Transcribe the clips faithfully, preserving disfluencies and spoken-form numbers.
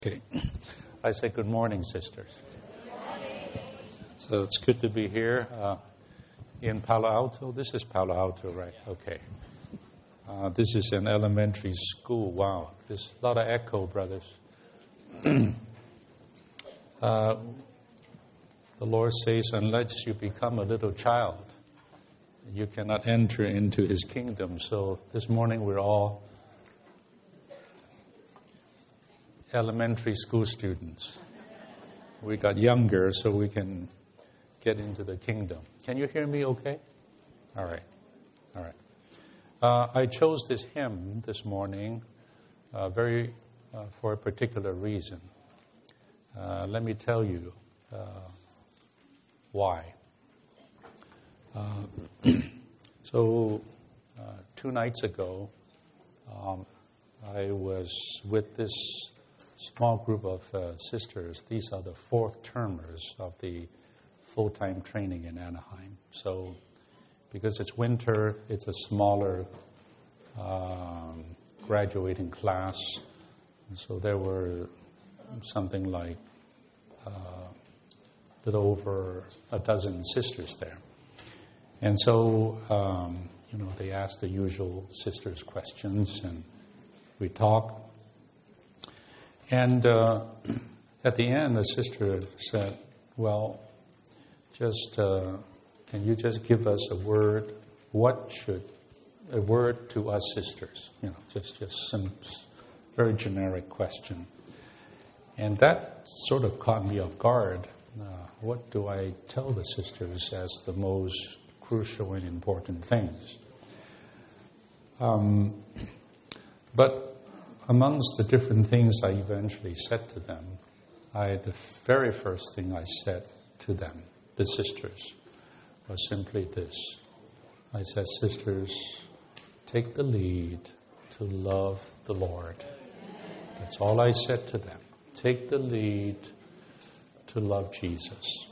Okay. I say good morning, sisters. Good morning. So it's good to be here uh, in Palo Alto. This is Palo Alto, right? Okay. Uh, this is an elementary school. Wow. There's a lot of echo, brothers. uh, the Lord says, unless you become a little child, you cannot enter into His kingdom. So this morning we're all elementary school students. We got younger so we can get into the kingdom. Can you hear me okay? All right. All right. Uh, I chose this hymn this morning uh, very uh, for a particular reason. Uh, let me tell you uh, why. Uh, so uh, two nights ago, um, I was with this small group of uh, sisters. These are the fourth termers of the full-time training in Anaheim. So because it's winter, it's a smaller um, graduating class. And so there were something like a uh, little over a dozen sisters there. And so, um, you know, they asked the usual sisters questions and we talked. And uh, at the end, the sister said, well, just uh, can you just give us a word? What should, a word to us sisters? You know, just, just some very generic question. And that sort of caught me off guard. Uh, what do I tell the sisters as the most crucial and important things? Um, but amongst the different things I eventually said to them, I, the very first thing I said to them, the sisters, was simply this. I said, sisters, take the lead to love the Lord. That's all I said to them. Take the lead to love Jesus.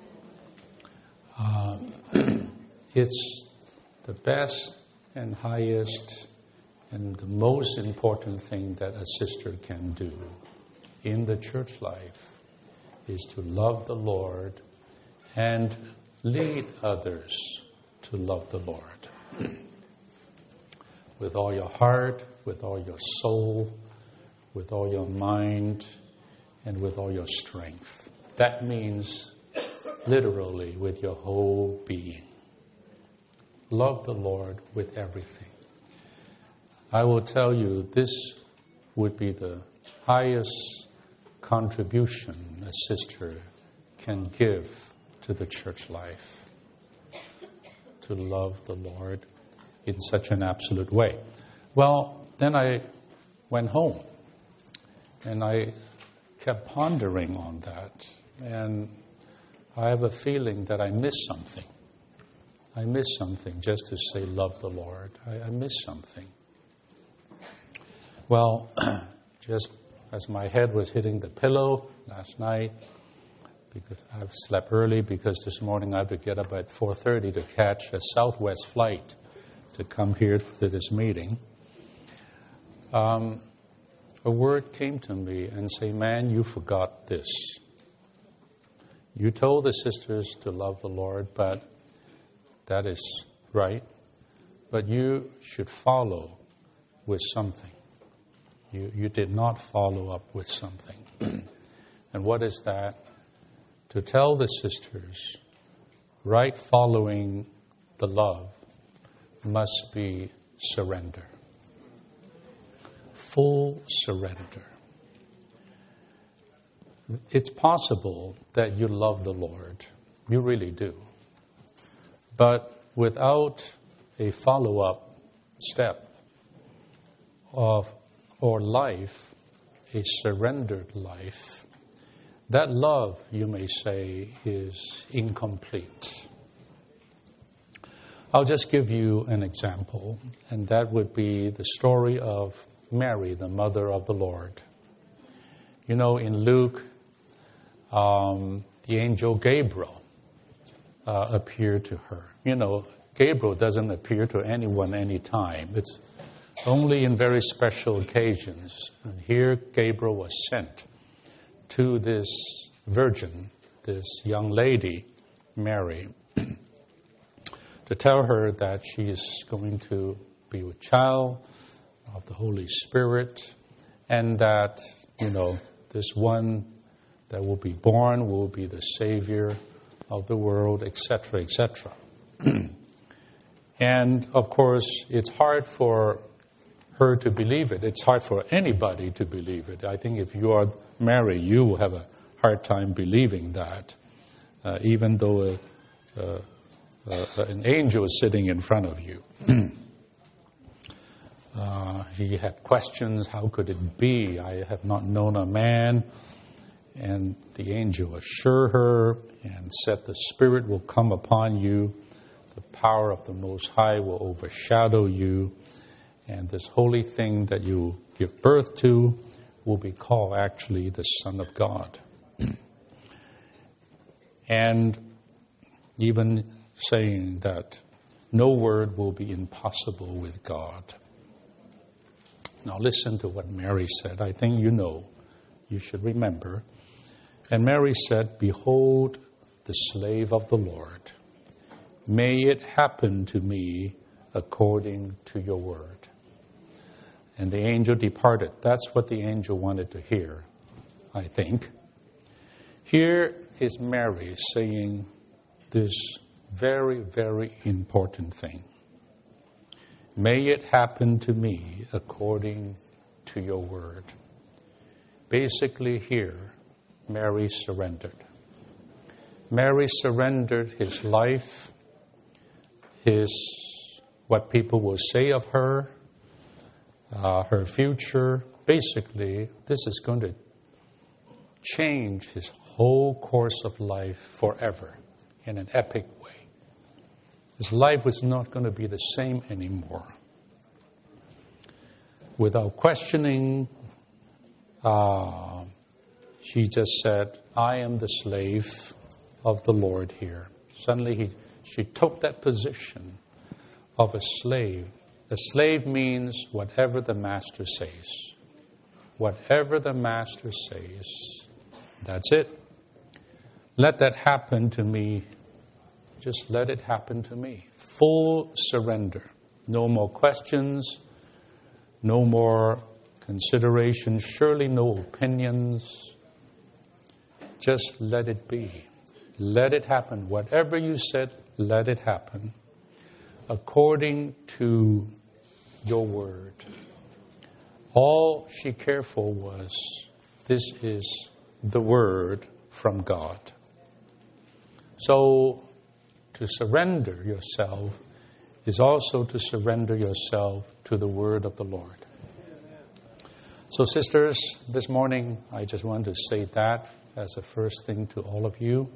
Uh, it's the best and highest and the most important thing that a sister can do in the church life is to love the Lord and lead others to love the Lord. With all your heart, with all your soul, with all your mind, and with all your strength. That means literally with your whole being. Love the Lord with everything. I will tell you, this would be the highest contribution a sister can give to the church life, to love the Lord in such an absolute way. Well, then I went home, and I kept pondering on that, and I have a feeling that I missed something. I missed something just to say love the Lord. I, I missed something. Well, just as my head was hitting the pillow last night, because I've slept early because this morning I had to get up at four thirty to catch a Southwest flight to come here to this meeting, um, a word came to me and say, man, you forgot this. You told the sisters to love the Lord, but that is right. But you should follow with something. You, you did not follow up with something. And what is that? To tell the sisters, right following the love must be surrender. Full surrender. It's possible that you love the Lord. You really do. But without a follow-up step of or life, a surrendered life, that love, you may say, is incomplete. I'll just give you an example, and that would be the story of Mary, the mother of the Lord. You know, in Luke, um, the angel Gabriel uh, appeared to her. You know, Gabriel doesn't appear to anyone anytime. It's only in very special occasions. And here Gabriel was sent to this virgin, this young lady, Mary, to tell her that she is going to be with child of the Holy Spirit, and that, you know, this one that will be born will be the Savior of the world, et cetera, et cetera. And, of course, it's hard for her to believe it. It's hard for anybody to believe it. I think if you are Mary, you will have a hard time believing that, uh, even though a, a, a, an angel is sitting in front of you. uh, he had questions, how could it be? I have not known a man. And the angel assured her and said, the Spirit will come upon you. The power of the Most High will overshadow you. And this holy thing that you give birth to will be called actually the Son of God. And even saying that no word will be impossible with God. Now listen to what Mary said. I think you know. You should remember. And Mary said, behold, the slave of the Lord. May it happen to me according to your word. And the angel departed. That's what the angel wanted to hear, I think. Here is Mary saying this very, very important thing. May it happen to me according to your word. Basically here, Mary surrendered. Mary surrendered his life, his what people will say of her, uh, her future. Basically, this is going to change his whole course of life forever in an epic way. His life was not going to be the same anymore. Without questioning, uh, she just said, I am the slave of the Lord here. Suddenly he, she took that position of a slave. A slave means whatever the master says. Whatever the master says, that's it. Let that happen to me. Just let it happen to me. Full surrender. No more questions. No more considerations. Surely no opinions. Just let it be. Let it happen. Whatever you said, let it happen. According to your word. All she cared for was, this is the word from God. So, to surrender yourself is also to surrender yourself to the word of the Lord. So, sisters, this morning I just want to say that as a first thing to all of you.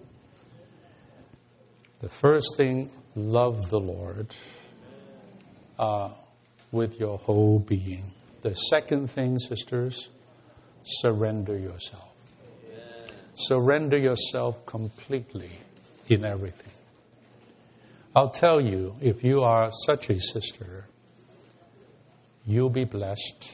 The first thing, love the Lord uh, with your whole being. The second thing, sisters, surrender yourself. Amen. Surrender yourself completely in everything. I'll tell you, if you are such a sister, you'll be blessed.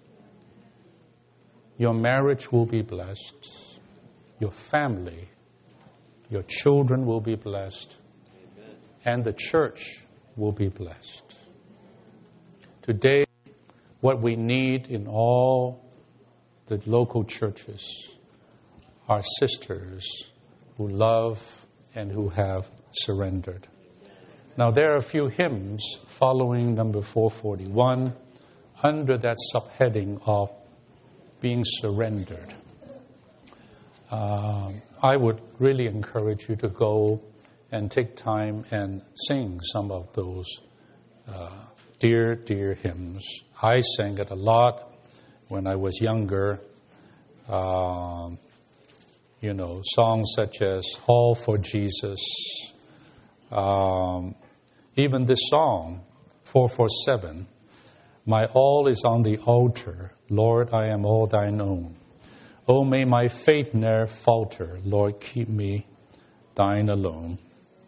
Your marriage will be blessed. Your family, your children will be blessed. Amen. And the church will be blessed. Today, what we need in all the local churches are sisters who love and who have surrendered. Now, there are a few hymns following number four forty-one under that subheading of being surrendered. Uh, I would really encourage you to go and take time and sing some of those uh, dear, dear hymns. I sang it a lot when I was younger. Uh, you know, songs such as All for Jesus. Um, even this song, four forty-seven, my all is on the altar. Lord, I am all thine own. Oh, may my faith ne'er falter. Lord, keep me thine alone.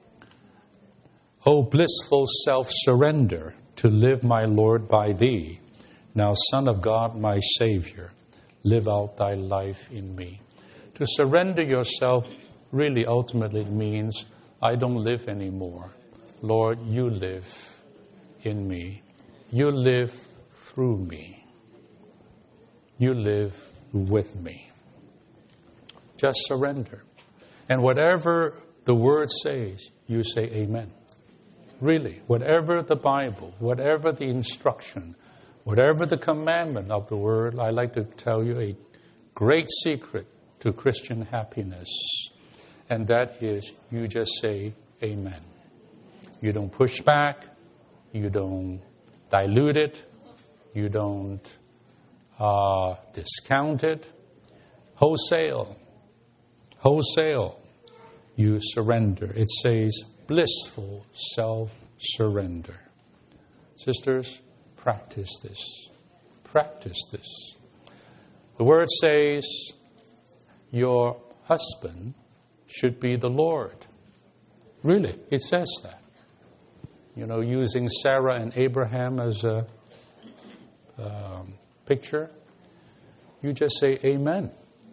Oh, blissful self-surrender to live, my Lord, by thee. Now, Son of God, my Savior, live out thy life in me. To surrender yourself really ultimately means, I don't live anymore. Lord, you live in me. You live through me. You live with me. Just surrender. And whatever the Word says, you say amen. Really, whatever the Bible, whatever the instruction, whatever the commandment of the Word, I like to tell you a great secret to Christian happiness. And that is, you just say amen. You don't push back. You don't dilute it. You don't uh, discount it. Wholesale. Wholesale. You surrender. It says blissful self-surrender. Sisters, practice this. Practice this. The Word says your husband should be the Lord. Really, it says that. You know, using Sarah and Abraham as a um, picture, you just say amen.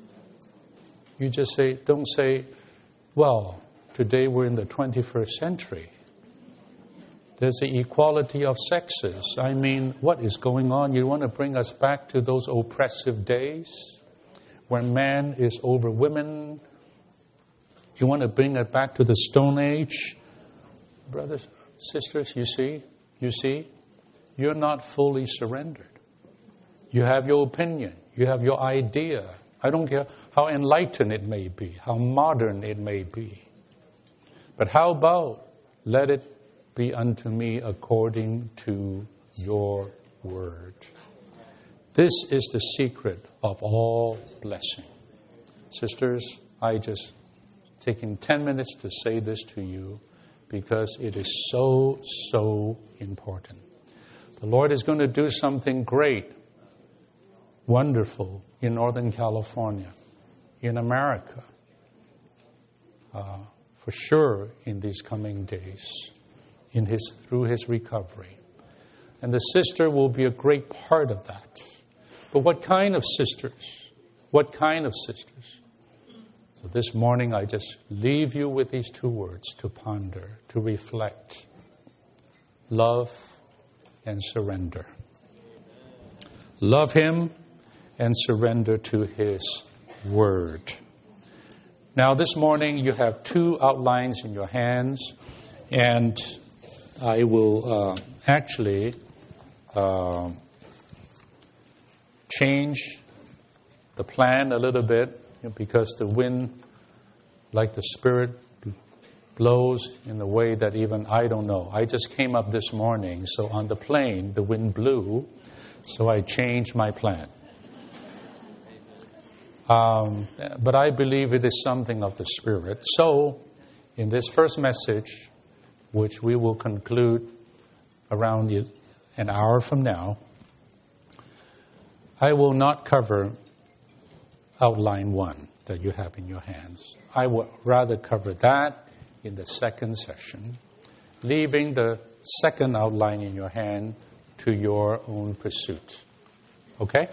You just say, don't say, well, today we're in the twenty-first century. There's the equality of sexes. I mean, what is going on? You want to bring us back to those oppressive days when man is over women? You want to bring it back to the Stone Age? Brothers, sisters, you see? You see? You're not fully surrendered. You have your opinion. You have your idea. I don't care how enlightened it may be, how modern it may be. But how about let it be unto me according to your word? This is the secret of all blessing. Sisters, I just taken ten minutes to say this to you because it is so, so important. The Lord is going to do something great, wonderful in Northern California, in America, uh, for sure in these coming days, in his through his recovery. And the sister will be a great part of that. But what kind of sisters? What kind of sisters? So this morning I just leave you with these two words to ponder, to reflect. Love and surrender. Love Him and surrender to His Word. Now this morning you have two outlines in your hands, and I will uh, actually uh, change the plan a little bit because the wind, like the Spirit, blows in the way that even I don't know. I just came up this morning, so on the plane the wind blew, so I changed my plan. Um, but I believe it is something of the Spirit. So, in this first message, which we will conclude around an hour from now, I will not cover outline one that you have in your hands. I will rather cover that in the second session, leaving the second outline in your hand to your own pursuit. Okay?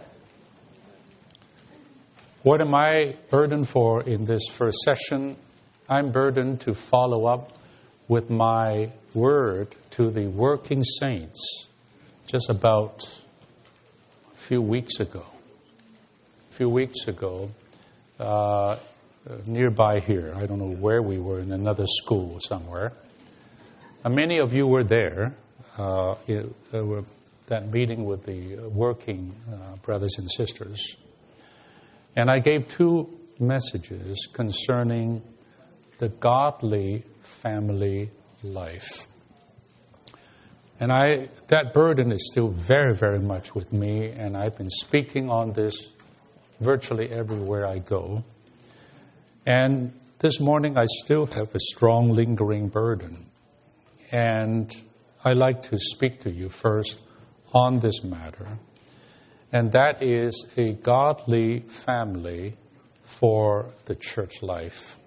What am I burdened for in this first session? I'm burdened to follow up with my word to the working saints just about a few weeks ago. A few weeks ago, uh, nearby here, I don't know where we were, in another school somewhere. And many of you were there, uh, it, uh, that meeting with the working uh, brothers and sisters. And I gave two messages concerning the godly family life. And I that burden is still very, very much with me, and I've been speaking on this virtually everywhere I go. And this morning I still have a strong, lingering burden. And I like to speak to you first on this matter. And that is a godly family for the church life.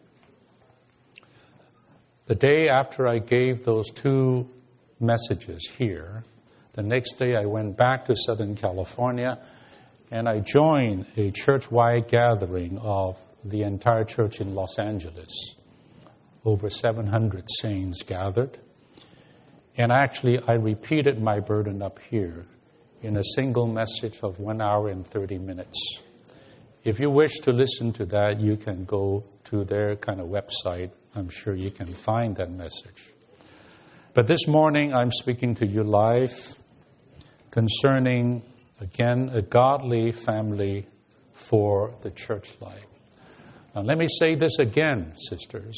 The day after I gave those two messages here, the next day I went back to Southern California, and I joined a church-wide gathering of the entire church in Los Angeles. Over seven hundred saints gathered. And actually, I repeated my burden up here in a single message of one hour and thirty minutes. If you wish to listen to that, you can go to their kind of website. I'm sure you can find that message. But this morning, I'm speaking to you live concerning, again, a godly family for the church life. Now, let me say this again, sisters.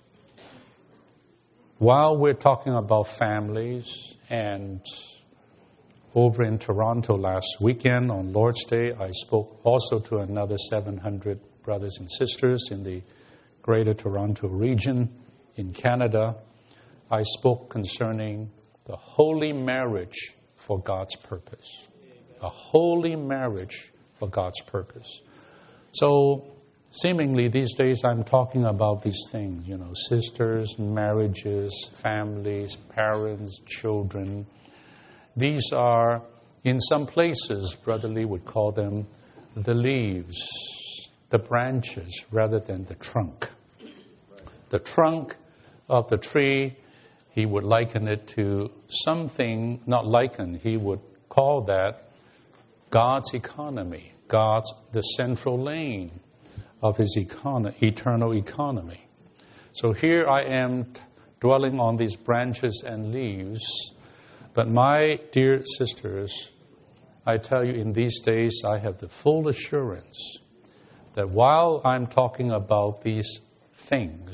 While we're talking about families, and over in Toronto last weekend on Lord's Day, I spoke also to another seven hundred brothers and sisters in the Greater Toronto region in Canada. I spoke concerning the holy marriage for God's purpose. A holy marriage for God's purpose. So, seemingly these days I'm talking about these things, you know, sisters, marriages, families, parents, children. These are, in some places, Brother Lee would call them the leaves, the branches, rather than the trunk. The trunk of the tree, he would liken it to something, not liken, he would call that God's economy, God's, the central lane of his econo- eternal economy. So here I am t- dwelling on these branches and leaves. But my dear sisters, I tell you, in these days I have the full assurance that while I'm talking about these things,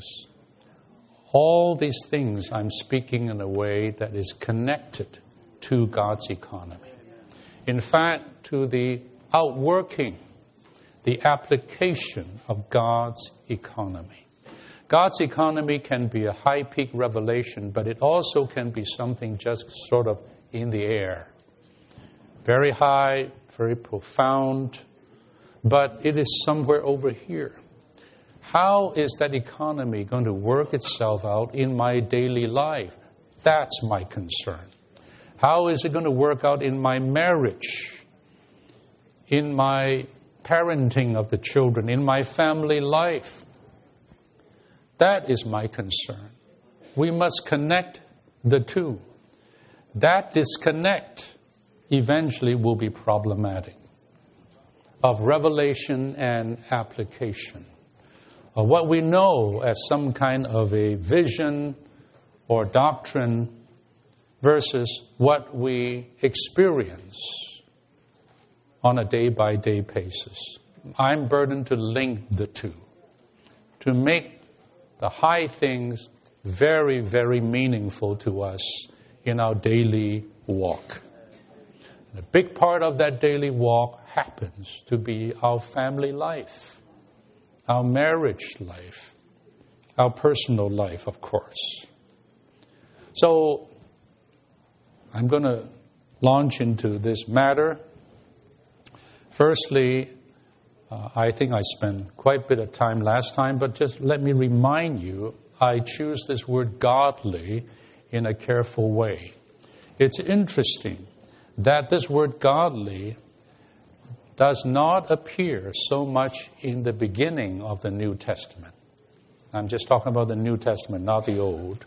all these things I'm speaking in a way that is connected to God's economy. In fact, to the outworking, the application of God's economy. God's economy can be a high peak revelation, but it also can be something just sort of in the air. Very high, very profound, but it is somewhere over here. How is that economy going to work itself out in my daily life? That's my concern. How is it going to work out in my marriage, in my parenting of the children, in my family life? That is my concern. We must connect the two. That disconnect eventually will be problematic of revelation and application. Of what we know as some kind of a vision or doctrine versus what we experience on a day-by-day basis. I'm burdened to link the two, to make the high things very, very meaningful to us in our daily walk. And a big part of that daily walk happens to be our family life, our marriage life, our personal life, of course. So, I'm going to launch into this matter. Firstly, uh, I think I spent quite a bit of time last time, but just let me remind you, I choose this word godly in a careful way. It's interesting that this word godly does not appear so much in the beginning of the New Testament. I'm just talking about the New Testament, not the Old.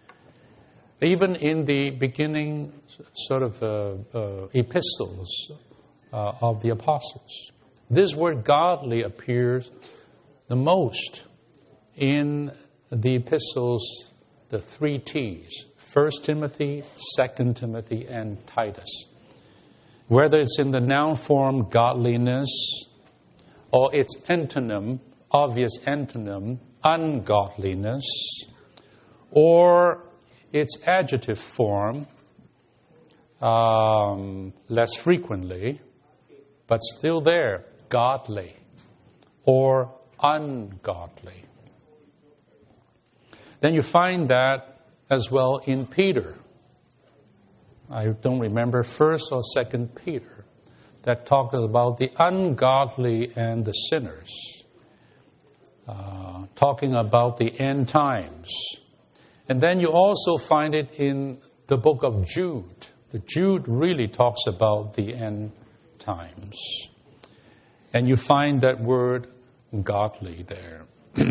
Even in the beginning sort of uh, uh, epistles uh, of the apostles, this word godly appears the most in the epistles, the three T's, First Timothy, Second Timothy, and Titus. Whether it's in the noun form godliness or its antonym, obvious antonym, ungodliness, or its adjective form, um, less frequently, but still there, godly or ungodly. Then you find that as well in Peter. I don't remember first or second Peter that talks about the ungodly and the sinners, uh, talking about the end times. And then you also find it in the book of Jude. The Jude really talks about the end times. And you find that word godly there.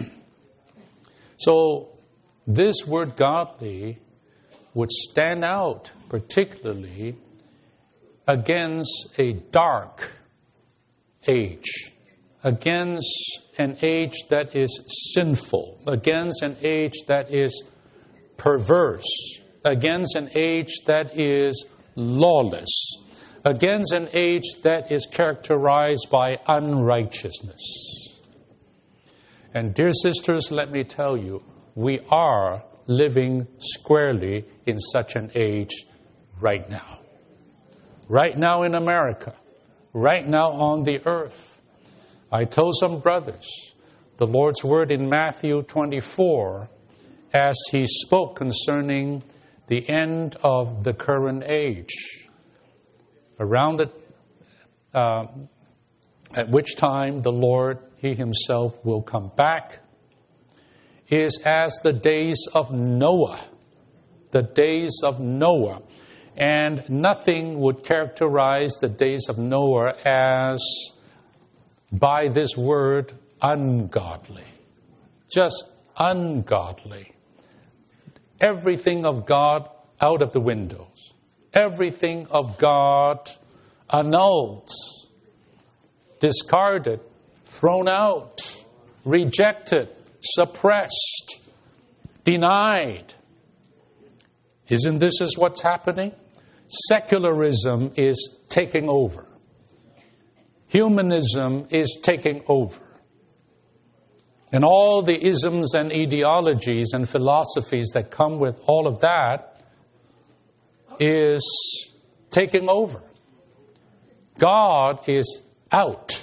So this word godly would stand out particularly against a dark age, against an age that is sinful, against an age that is perverse, against an age that is lawless, against an age that is characterized by unrighteousness. And dear sisters, let me tell you, we are living squarely in such an age right now. Right now in America, right now on the earth. I told some brothers, the Lord's word in Matthew twenty-four, as He spoke concerning the end of the current age, around it, uh, at which time the Lord, He Himself will come back, is as the days of Noah. The days of Noah. And nothing would characterize the days of Noah as, by this word, ungodly. Just ungodly. Everything of God out of the windows. Everything of God annulled, discarded, thrown out, rejected, suppressed, denied. Isn't this is what's happening? Secularism is taking over. Humanism is taking over. And all the isms and ideologies and philosophies that come with all of that is taking over. God is out.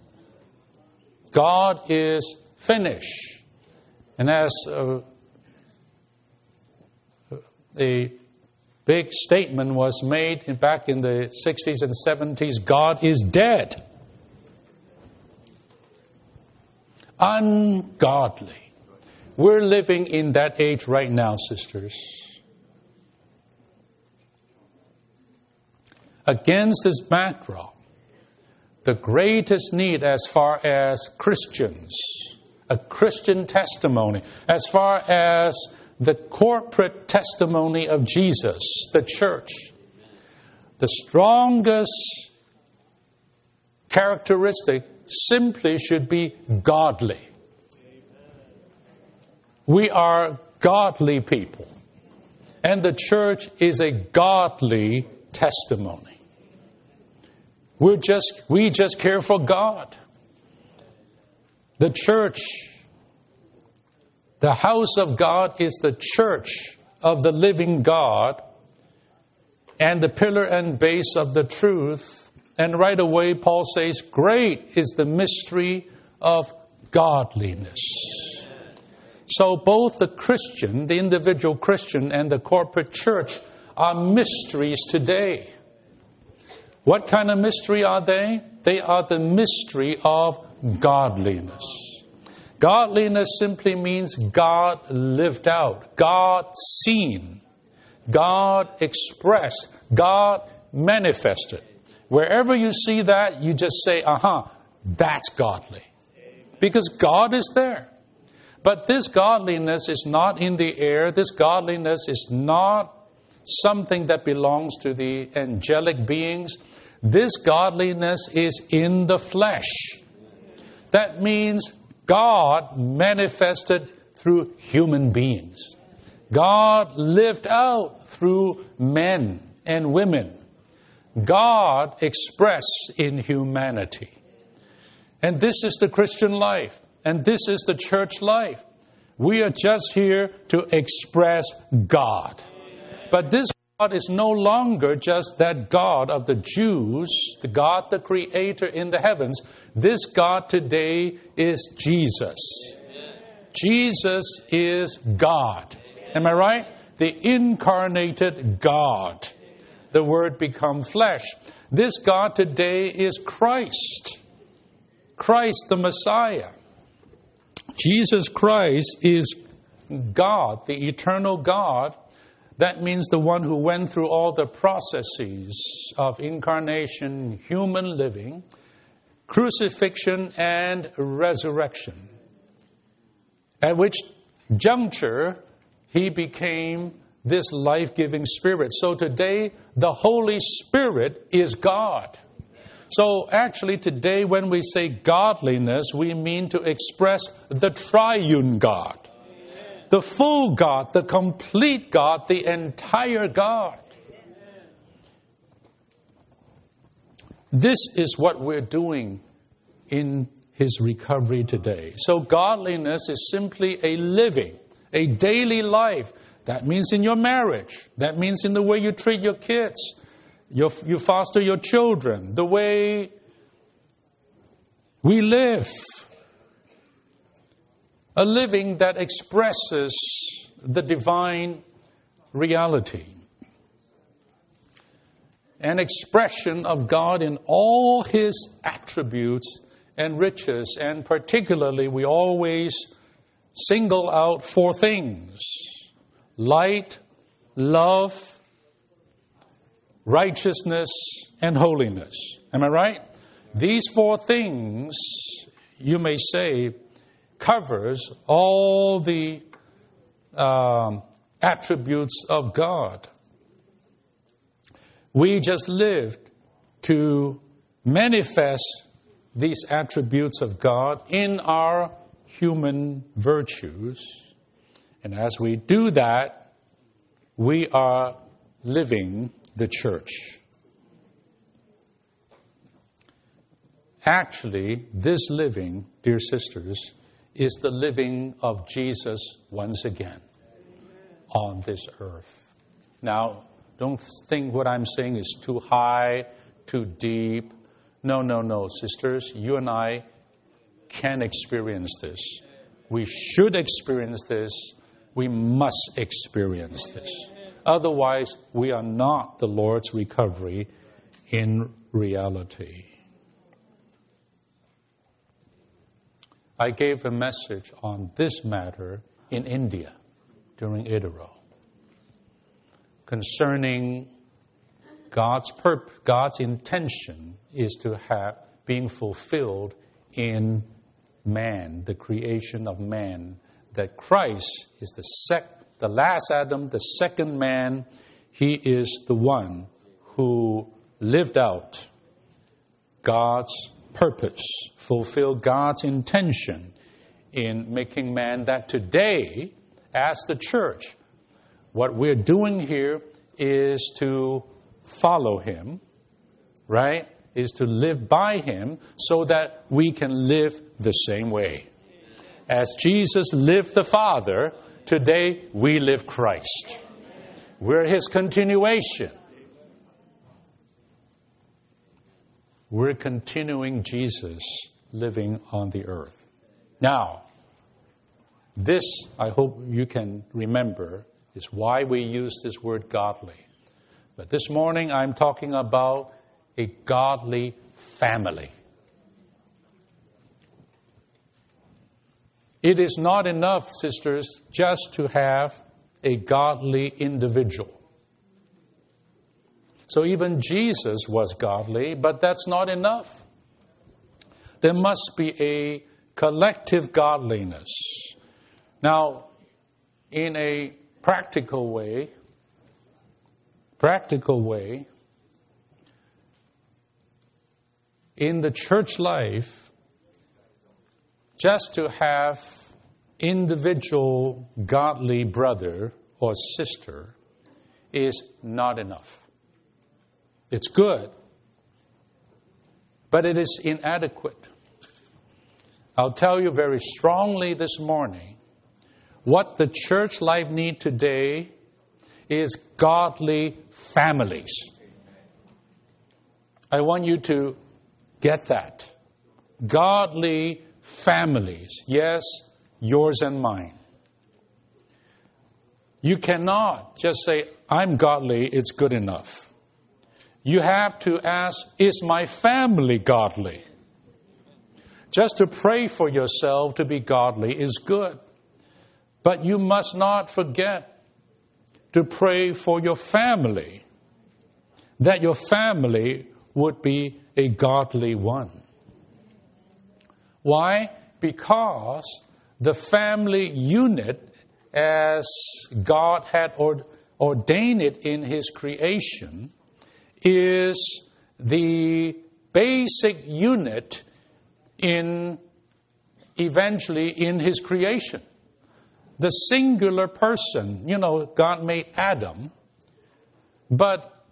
God is finished. And as a, a big statement was made back in the sixties and seventies, God is dead. Ungodly. We're living in that age right now, sisters. Against this backdrop, the greatest need as far as Christians, a Christian testimony, as far as the corporate testimony of Jesus, the church, the strongest characteristic simply should be godly. We are godly people. And the church is a godly testimony. We're just, we just care for God. The church, the house of God is the church of the living God and the pillar and base of the truth. And right away, Paul says, great is the mystery of godliness. So both the Christian, the individual Christian, and the corporate church are mysteries today. What kind of mystery are they? They are the mystery of godliness. Godliness simply means God lived out, God seen, God expressed, God manifested. Wherever you see that, you just say, uh-huh, that's godly. Because God is there. But this godliness is not in the air. This godliness is not something that belongs to the angelic beings. This godliness is in the flesh. That means God manifested through human beings. God lived out through men and women. God expressed in humanity. And this is the Christian life. And this is the church life. We are just here to express God. But this God is no longer just that God of the Jews, the God, the Creator in the heavens. This God today is Jesus. Jesus is God. Am I right? The incarnated God. The Word become flesh. This God today is Christ. Christ the Messiah. Jesus Christ is God, the eternal God. That means the one who went through all the processes of incarnation, human living. crucifixion and resurrection. At which juncture he became this life-giving Spirit. So today, the Holy Spirit is God. So actually today when we say godliness, we mean to express the triune God. Amen. The full God, the complete God, the entire God. Amen. This is what we're doing in his recovery today. So godliness is simply a living, a daily life. That means in your marriage. That means in the way you treat your kids. You, you foster your children, the way we live. A living that expresses the divine reality. An expression of God in all His attributes and riches. And particularly, we always single out four things: light, love, righteousness, and holiness. Am I right? These four things, you may say, covers all the um, attributes of God. We just lived to manifest these attributes of God in our human virtues. And as we do that, we are living the church. Actually, this living, dear sisters, is the living of Jesus once again on this earth. Now, don't think what I'm saying is too high, too deep. No, no, no, sisters. You and I can experience this. We should experience this. We must experience this. Otherwise, we are not the Lord's recovery in reality. I gave a message on this matter in India during Idaro concerning God's purpose, God's intention is to have being fulfilled in man, the creation of man, that Christ is the sec. The last Adam, the second man, he is the one who lived out God's purpose, fulfilled God's intention in making man, that today, as the church, what we're doing here is to follow him, right? Is to live by him so that we can live the same way. As Jesus lived the Father, today, we live Christ. We're His continuation. We're continuing Jesus living on the earth. Now, this, I hope you can remember, is why we use this word godly. But this morning, I'm talking about a godly family. It is not enough, sisters, just to have a godly individual. So even Jesus was godly, but that's not enough. There must be a collective godliness. Now, in a practical way, practical way, in the church life, just to have individual godly brother or sister is not enough. It's good, but it is inadequate. I'll tell you very strongly this morning, what the church life needs today is godly families. I want you to get that. Godly families. Yes, yours and mine. You cannot just say, I'm godly, it's good enough. You have to ask, is my family godly? Just to pray for yourself to be godly is good. But you must not forget to pray for your family, that your family would be a godly one. Why? Because the family unit, as God had ordained it in His creation, is the basic unit in eventually in His creation. The singular person, you know, God made Adam, but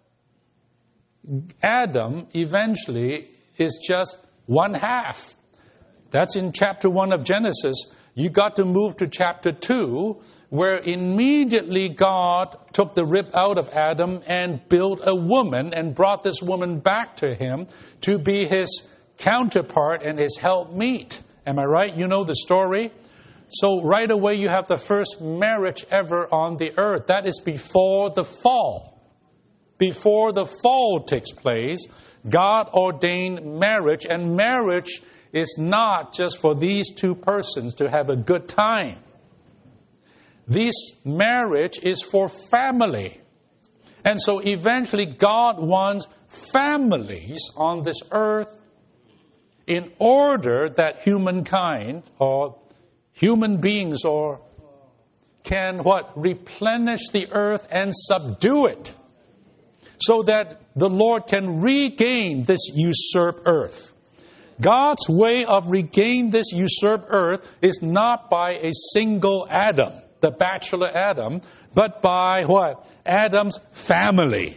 Adam eventually is just one half. That's in chapter one of Genesis. You got to move to chapter two, where immediately God took the rib out of Adam and built a woman and brought this woman back to Him to be His counterpart and His helpmeet. Am I right? You know the story? So right away you have the first marriage ever on the earth. That is before the fall. Before the fall takes place, God ordained marriage, and marriage is not just for these two persons to have a good time. This marriage is for family. And so eventually God wants families on this earth in order that humankind or human beings or can what? Replenish the earth and subdue it, so that the Lord can regain this usurped earth. God's way of regaining this usurped earth is not by a single Adam, the bachelor Adam, but by what? Adam's family.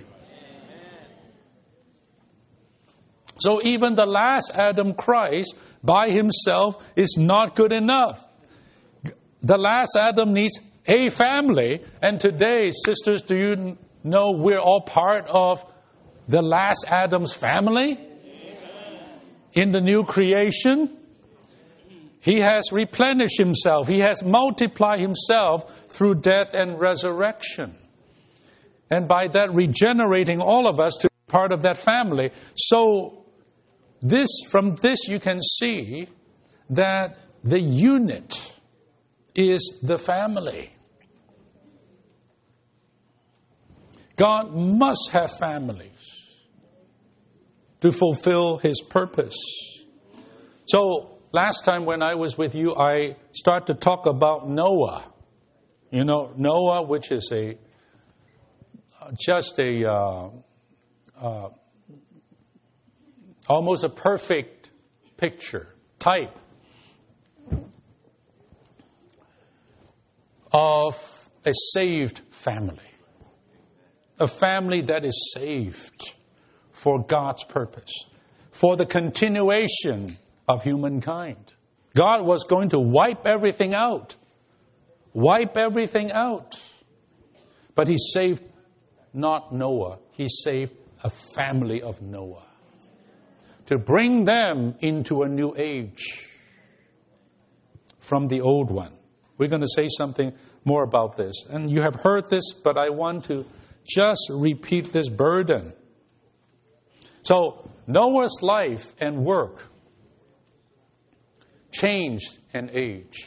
So even the last Adam, Christ, by himself is not good enough. The last Adam needs a family. And today, sisters, do you know we're all part of the last Adam's family? In the new creation, He has replenished Himself. He has multiplied Himself through death and resurrection. And by that, regenerating all of us to be part of that family. So, this from this you can see that the unit is the family. God must have families to fulfill His purpose. So, last time when I was with you, I started to talk about Noah. You know, Noah, which is a just a uh, uh, almost a perfect picture, type of a saved family. A family that is saved for God's purpose, for the continuation of humankind. God was going to wipe everything out. Wipe everything out. But He saved not Noah. He saved a family of Noah, to bring them into a new age from the old one. We're going to say something more about this. And you have heard this, but I want to just repeat this burden. So, Noah's life and work changed in age.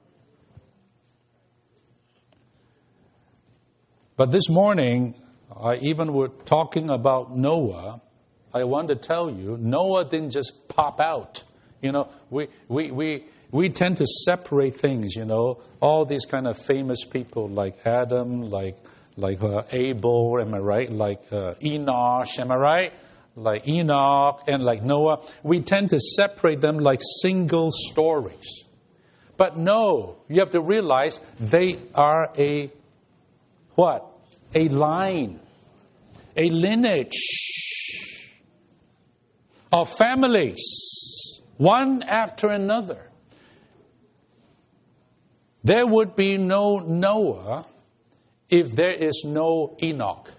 But this morning, I even were talking about Noah. I want to tell you, Noah didn't just pop out. You know, we we we we tend to separate things. You know, all these kind of famous people like Adam, like like uh, Abel, am I right? Like uh, Enosh, am I right? Like Enoch and like Noah. We tend to separate them like single stories. But no, you have to realize they are a what? A line, a lineage of families, one after another. There would be no Noah if there is no Enoch,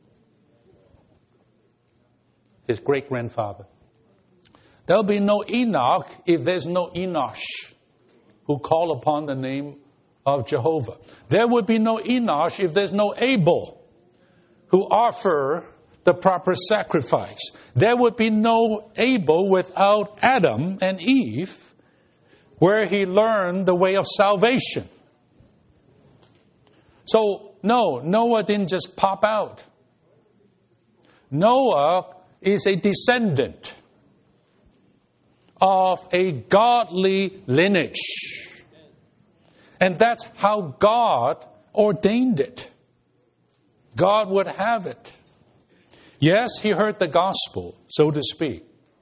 his great-grandfather. There'll be no Enoch if there's no Enosh, who call upon the name of Jehovah. There would be no Enosh if there's no Abel, who offer the proper sacrifice. There would be no Abel without Adam and Eve, where he learned the way of salvation. So, no, Noah didn't just pop out. Noah is a descendant. of a godly lineage. And that's how God ordained it. God would have it. Yes, he heard the gospel, so to speak.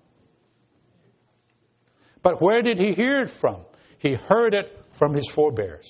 But where did he hear it from? He heard it from his forebears.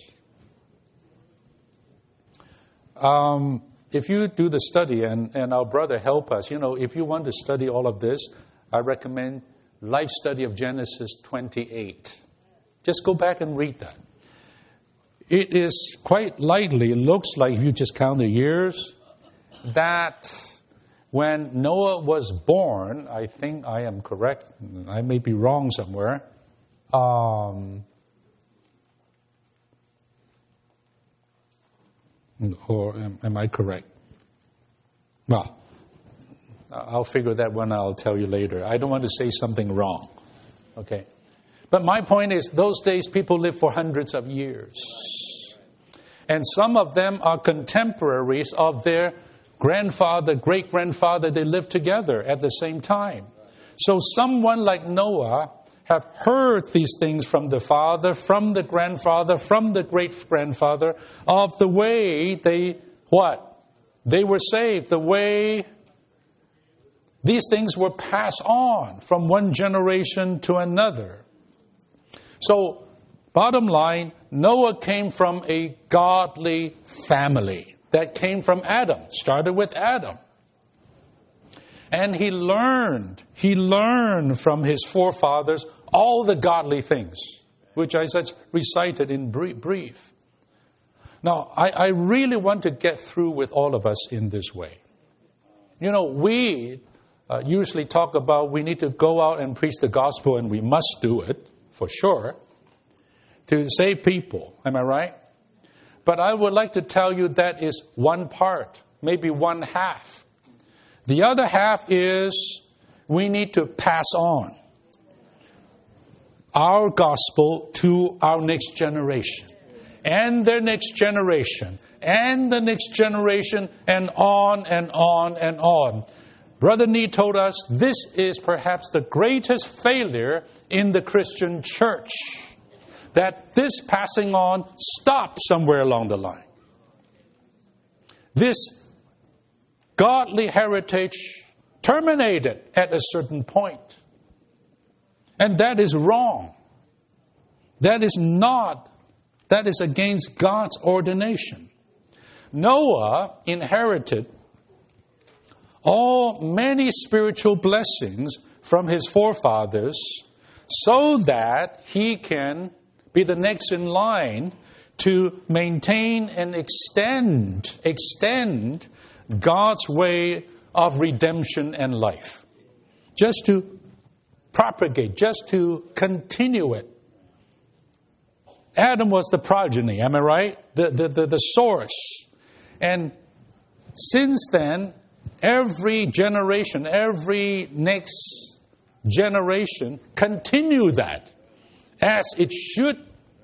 Um, if you do the study, and, and our brother help us, you know, if you want to study all of this, I recommend Life Study of Genesis twenty-eight. Just go back and read that. It is quite likely, it looks like if you just count the years, that when Noah was born, I think I am correct, I may be wrong somewhere, um, or am, am I correct? Well, I'll figure that one I'll tell you later. I don't want to say something wrong. Okay. But my point is, those days people lived for hundreds of years. And some of them are contemporaries of their grandfather, great-grandfather. They lived together at the same time. So someone like Noah have heard these things from the father, from the grandfather, from the great-grandfather, of the way they, what? They were saved, the way these things were passed on from one generation to another. So, bottom line, Noah came from a godly family that came from Adam, started with Adam. And he learned, he learned from his forefathers all the godly things, which I just recited in brief. Now, I, I really want to get through with all of us in this way. You know, we uh, usually talk about we need to go out and preach the gospel, and we must do it, for sure, to save people. Am I right? But I would like to tell you that is one part, maybe one half. The other half is we need to pass on our gospel to our next generation, and their next generation, and the next generation, and on and on and on. Brother Nee told us this is perhaps the greatest failure in the Christian church, that this passing on stopped somewhere along the line. This godly heritage terminated at a certain point. And that is wrong. That is not, that is against God's ordination. Noah inherited all many spiritual blessings from his forefathers so that he can be the next in line to maintain and extend, extend God's way of redemption and life. Just to propagate, just to continue it. Adam was the progeny, am I right? The, the, the, the source. And since then, every generation, every next generation continue that as it should.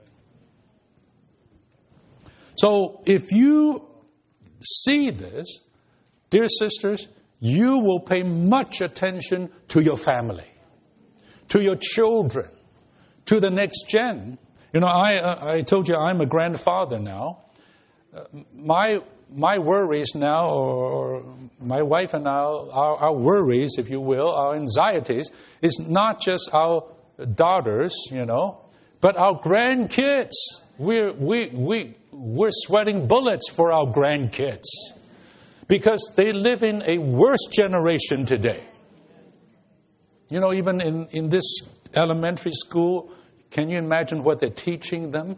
So if you see this, dear sisters, you will pay much attention to your family, to your children, to the next gen. You know, I I told you I'm a grandfather now. Uh, my my worries now, or my wife and I, our, our worries, if you will, our anxieties, is not just our daughters, you know, but our grandkids. We're we we we're sweating bullets for our grandkids because they live in a worse generation today. You know, even in, in this elementary school, can you imagine what they're teaching them?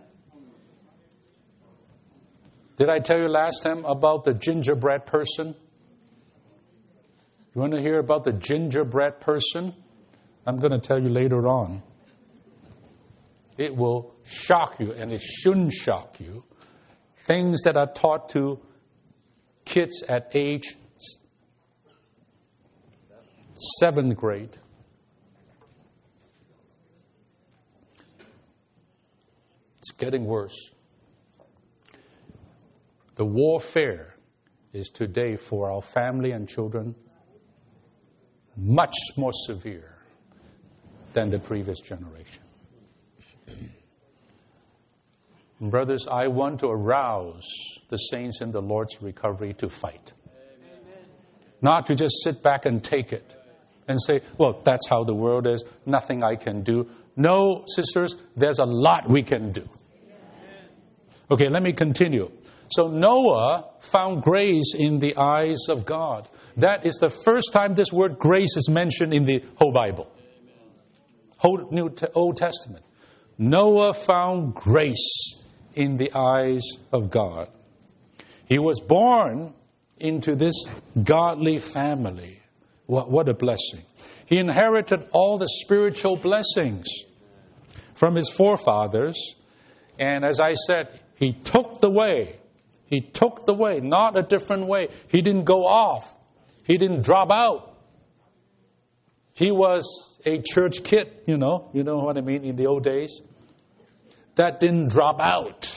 Did I tell you last time about the gingerbread person? You want to hear about the gingerbread person? I'm going to tell you later on. It will shock you, and it shouldn't shock you. Things that are taught to kids at age seventh grade. It's getting worse. The warfare is today for our family and children much more severe. than the previous generation. Brothers, I want to arouse the saints in the Lord's recovery to fight. Amen. Not to just sit back and take it and say, well, that's how the world is, nothing I can do. No, sisters, there's a lot we can do. Okay, let me continue. So Noah found grace in the eyes of God. That is the first time this word grace is mentioned in the whole Bible. Whole New Old Testament. Noah found grace in the eyes of God. He was born into this godly family. What, what a blessing. He inherited all the spiritual blessings from his forefathers. And as I said, he took the way. He took the way, not a different way. He didn't go off. He didn't drop out. He was a church kid, you know. You know what I mean, in the old days. That didn't drop out.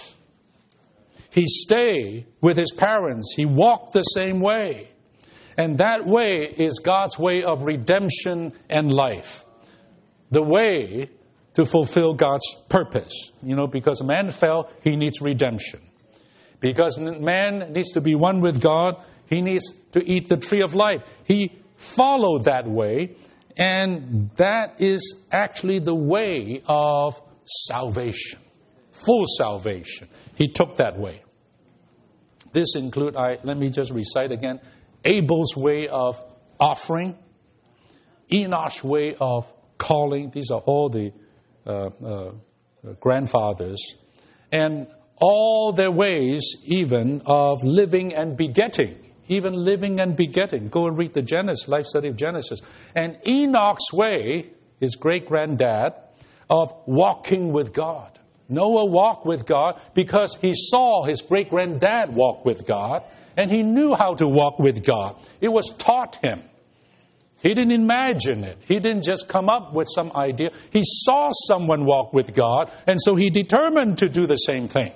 He stayed with his parents. He walked the same way. And that way is God's way of redemption and life. The way to fulfill God's purpose. You know, because man fell, he needs redemption. Because man needs to be one with God, he needs to eat the tree of life. He followed that way, and that is actually the way of salvation. Full salvation. He took that way. This includes, I let me just recite again, Abel's way of offering, Enoch's way of calling. These are all the uh, uh, grandfathers. And all their ways even of living and begetting. Even living and begetting. Go and read the Genesis, life study of Genesis. And Enoch's way, his great-granddad, of walking with God. Noah walked with God because he saw his great-granddad walk with God, and he knew how to walk with God. It was taught him. He didn't imagine it. He didn't just come up with some idea. He saw someone walk with God, and so he determined to do the same thing.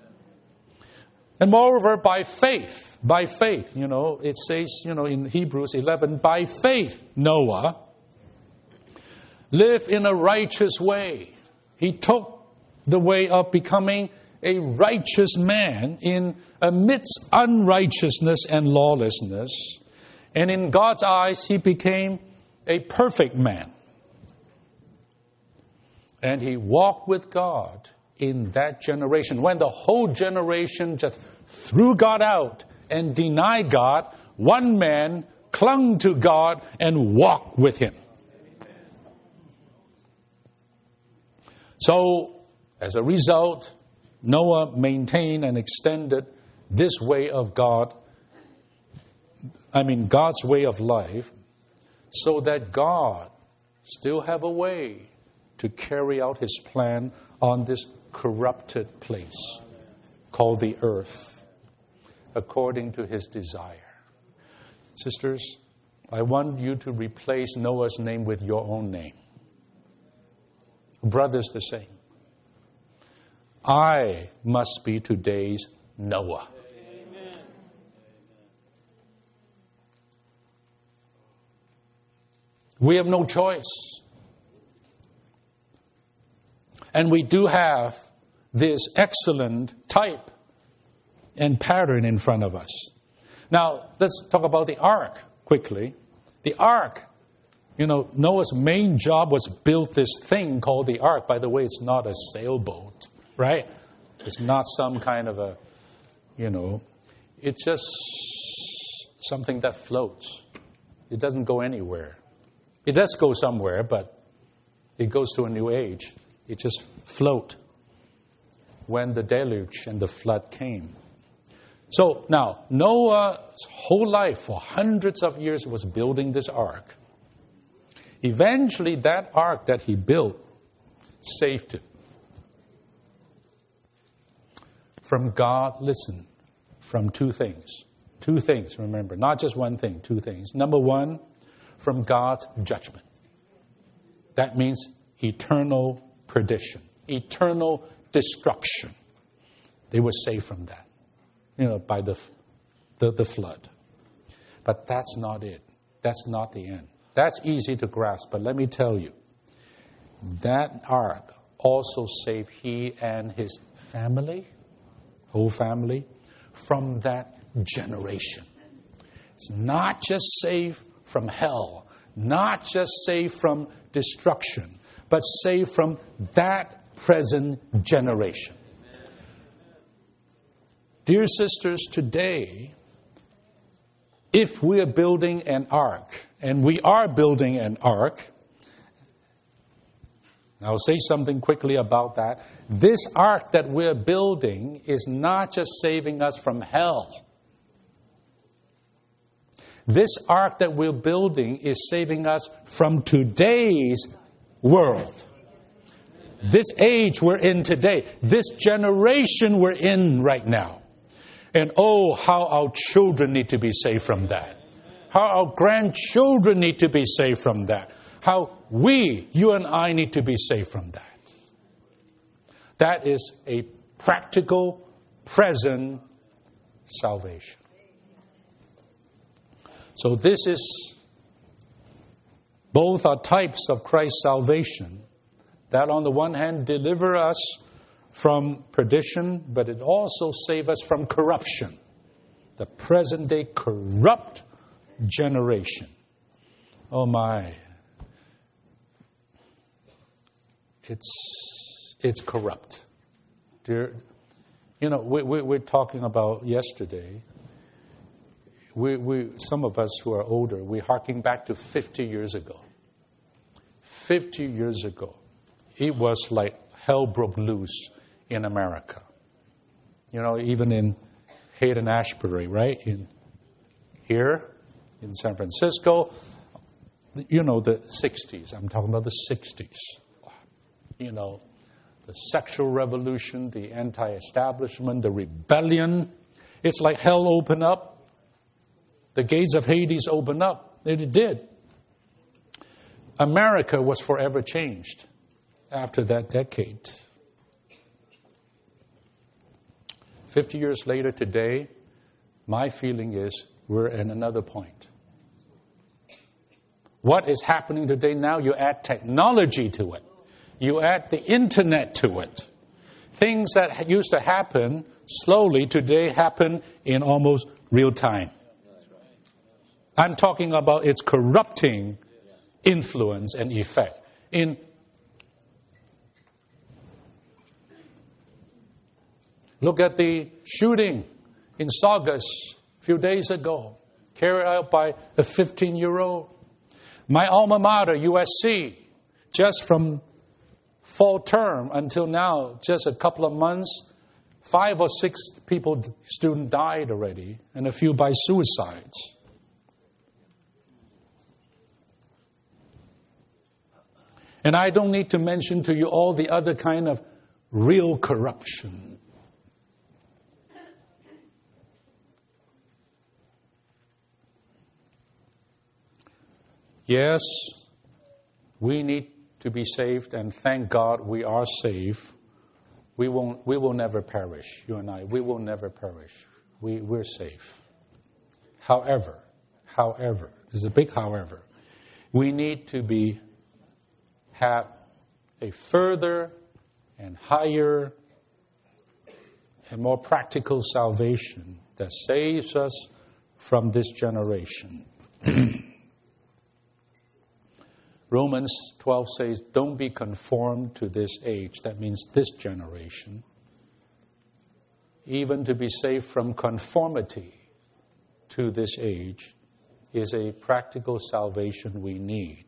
And moreover, by faith, by faith, you know, it says, you know, in Hebrews eleven, by faith, Noah lived in a righteous way. He took the way of becoming a righteous man in amidst unrighteousness and lawlessness. And in God's eyes, he became a perfect man. And he walked with God in that generation. When the whole generation just threw God out and denied God, one man clung to God and walked with him. So, as a result, Noah maintained and extended this way of God, I mean God's way of life, so that God still have a way to carry out his plan on this corrupted place called the earth, according to his desire. Sisters, I want you to replace Noah's name with your own name. Brothers, the same. I must be today's Noah. Amen. We have no choice. And we do have this excellent type and pattern in front of us. Now, let's talk about the ark quickly. The ark, you know, Noah's main job was to build this thing called the ark. By the way, it's not a sailboat, right? It's not some kind of a, you know, it's just something that floats. It doesn't go anywhere. It does go somewhere, but it goes to a new age. It just float when the deluge and the flood came. So now, Noah's whole life for hundreds of years was building this ark. Eventually, that ark that he built saved him. From God, listen, from two things. Two things, remember, not just one thing, two things. Number one, from God's judgment. That means eternal perdition, eternal destruction. They were saved from that, you know, by the, the, the flood. But that's not it. That's not the end. That's easy to grasp, but let me tell you, that ark also saved he and his family, whole family, from that generation. It's not just saved from hell, not just saved from destruction, but saved from that present generation. Dear sisters, today, if we are building an ark, and we are building an ark, and I'll say something quickly about that. This ark that we're building is not just saving us from hell. This ark that we're building is saving us from today's world. This age we're in today. This generation we're in right now. And oh, how our children need to be saved from that. How our grandchildren need to be saved from that. How we, you and I, need to be saved from that. That is a practical, present salvation. So this is, both are types of Christ's salvation. That on the one hand deliver us from perdition, but it also saves us from corruption. The present day corrupt generation. Oh my. It's it's corrupt. Dear, you know, we, we, we're talking about yesterday. We, we, some of us who are older, we're harking back to fifty years ago. fifty years ago, it was like hell broke loose in America. You know, even in Hayden-Ashbury, right? In here, in San Francisco, you know, the sixties. I'm talking about the sixties. You know, the sexual revolution, the anti-establishment, the rebellion. It's like hell opened up. The gates of Hades opened up. It did. America was forever changed after that decade. Fifty years later today, my feeling is we're at another point. What is happening today now? You add technology to it. You add the internet to it. Things that used to happen slowly today happen in almost real time. I'm talking about its corrupting influence and effect. In Look at the shooting in Saugus a few days ago, carried out by a fifteen-year-old. My alma mater, U S C, just from fall term until now, just a couple of months, five or six people, students died already, and a few by suicides. And I don't need to mention to you all the other kind of real corruption. Yes, we need to be saved, and thank God we are saved. We won't. We will never perish. You and I. We will never perish. We we're safe. However, however, there's a big however. We need to be have a further and higher and more practical salvation that saves us from this generation. Romans twelve says, don't be conformed to this age. That means this generation. Even to be saved from conformity to this age is a practical salvation we need.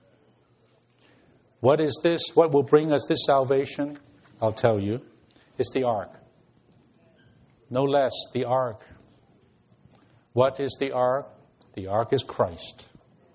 What is this? What will bring us this salvation? I'll tell you. It's the ark. No less, the ark. What is the ark? The ark is Christ.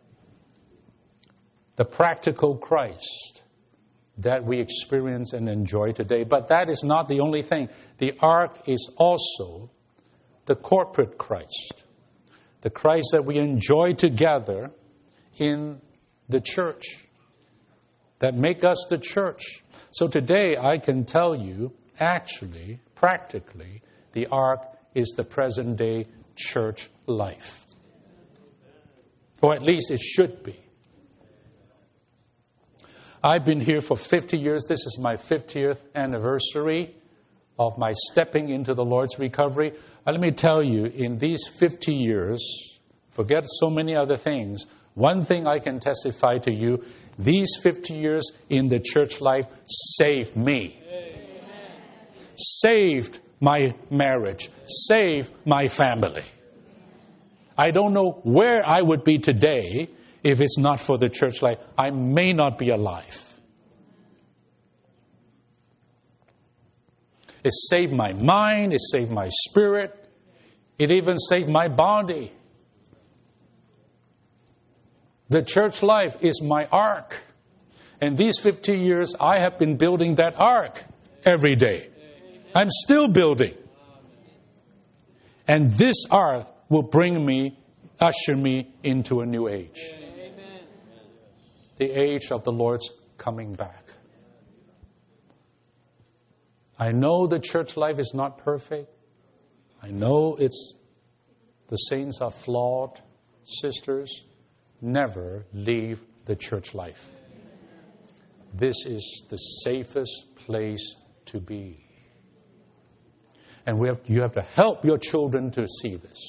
The practical Christ that we experience and enjoy today. But that is not the only thing. The ark is also the corporate Christ. The Christ that we enjoy together in the church. That make us the church. So today I can tell you, actually, practically, the ark is the present day church life. Or at least it should be. I've been here for fifty years. This is my fiftieth anniversary of my stepping into the Lord's recovery. And let me tell you, in these fifty years, forget so many other things, one thing I can testify to you, these fifty years in the church life saved me. Amen. Saved my marriage. Saved my family. I don't know where I would be today if it's not for the church life. I may not be alive. It saved my mind. It saved my spirit. It even saved my body. The church life is my ark. And these fifty years, I have been building that ark every day. I'm still building. And this ark will bring me, usher me into a new age. The age of the Lord's coming back. I know the church life is not perfect. I know it's the saints are flawed. Sisters, never leave the church life. This is the safest place to be. And we have, you have to help your children to see this.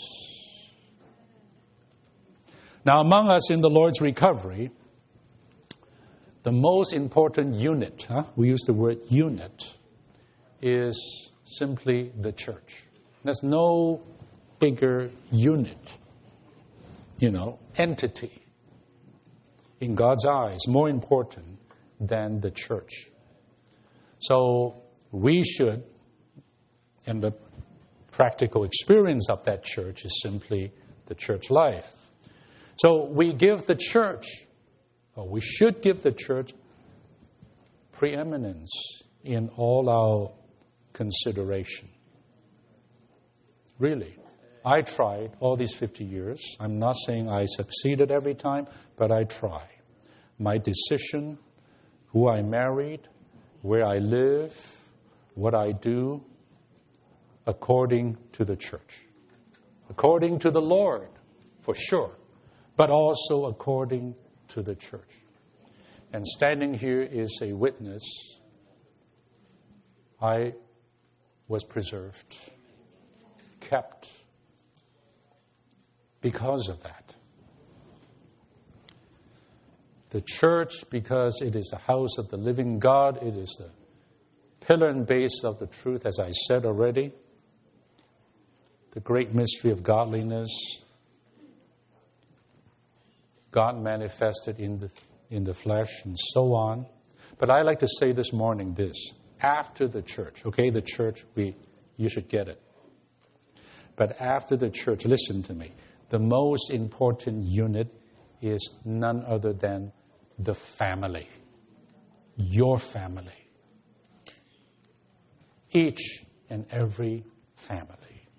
Now, among us in the Lord's recovery, the most important unit, huh? we use the word unit, is simply the church. There's no bigger unit, you know, entity in God's eyes more important than the church. So we should, and the practical experience of that church is simply the church life. So we give the church, or we should give the church, preeminence in all our consideration. Really. I tried all these fifty years. I'm not saying I succeeded every time, but I try. My decision, who I married, where I live, what I do, according to the church. According to the Lord, for sure, but also according to the church. And standing here is a witness. I was preserved, kept, because of that. The church, because it is the house of the living God, it is the pillar and base of the truth, as I said already, the great mystery of godliness, God manifested in the, in the flesh, and so on. But I like to say this morning this, after the church, okay, the church, we you should get it. But after the church, listen to me, the most important unit is none other than the family. Your family. Each and every family.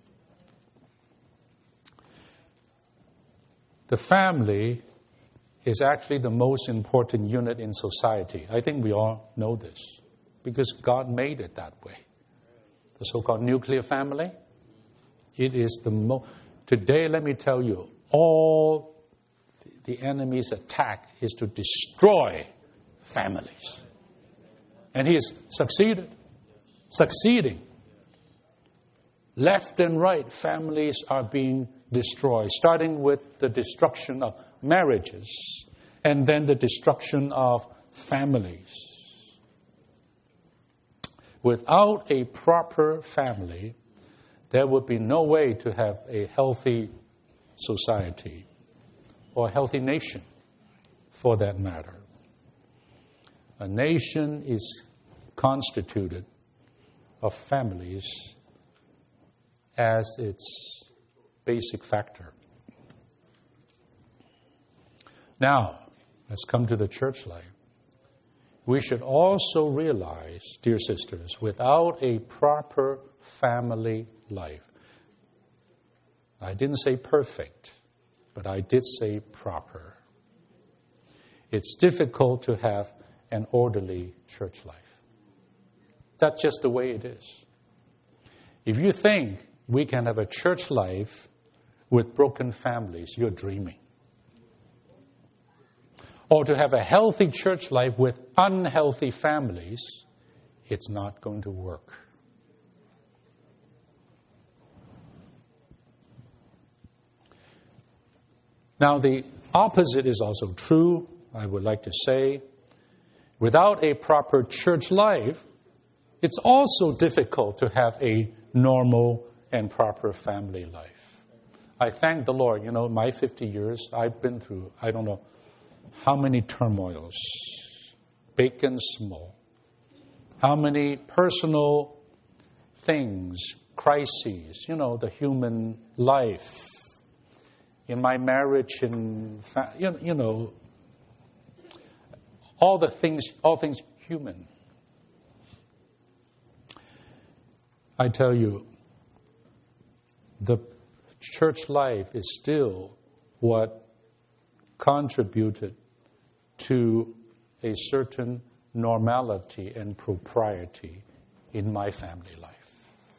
The family is actually the most important unit in society. I think we all know this because God made it that way. The so-called nuclear family, it is the most... Today, let me tell you, all the enemy's attack is to destroy families. And he has succeeded. Succeeding. Left and right, families are being destroyed, starting with the destruction of marriages and then the destruction of families. Without a proper family, there would be no way to have a healthy society or a healthy nation, for that matter. A nation is constituted of families as its basic factor. Now, let's come to the church life. We should also realize, dear sisters, without a proper family life, I didn't say perfect, but I did say proper. It's difficult to have an orderly church life. That's just the way it is. If you think we can have a church life with broken families, you're dreaming. or to have a healthy church life with unhealthy families, it's not going to work. Now, the opposite is also true, I would like to say. Without a proper church life, it's also difficult to have a normal and proper family life. I thank the Lord. You know, my fifty years, I've been through, I don't know how many turmoils, big and small. How many personal things, crises, you know, the human life. In my marriage, in fa- you, you know, all the things, all things human. I tell you, the church life is still what contributed to a certain normality and propriety in my family life.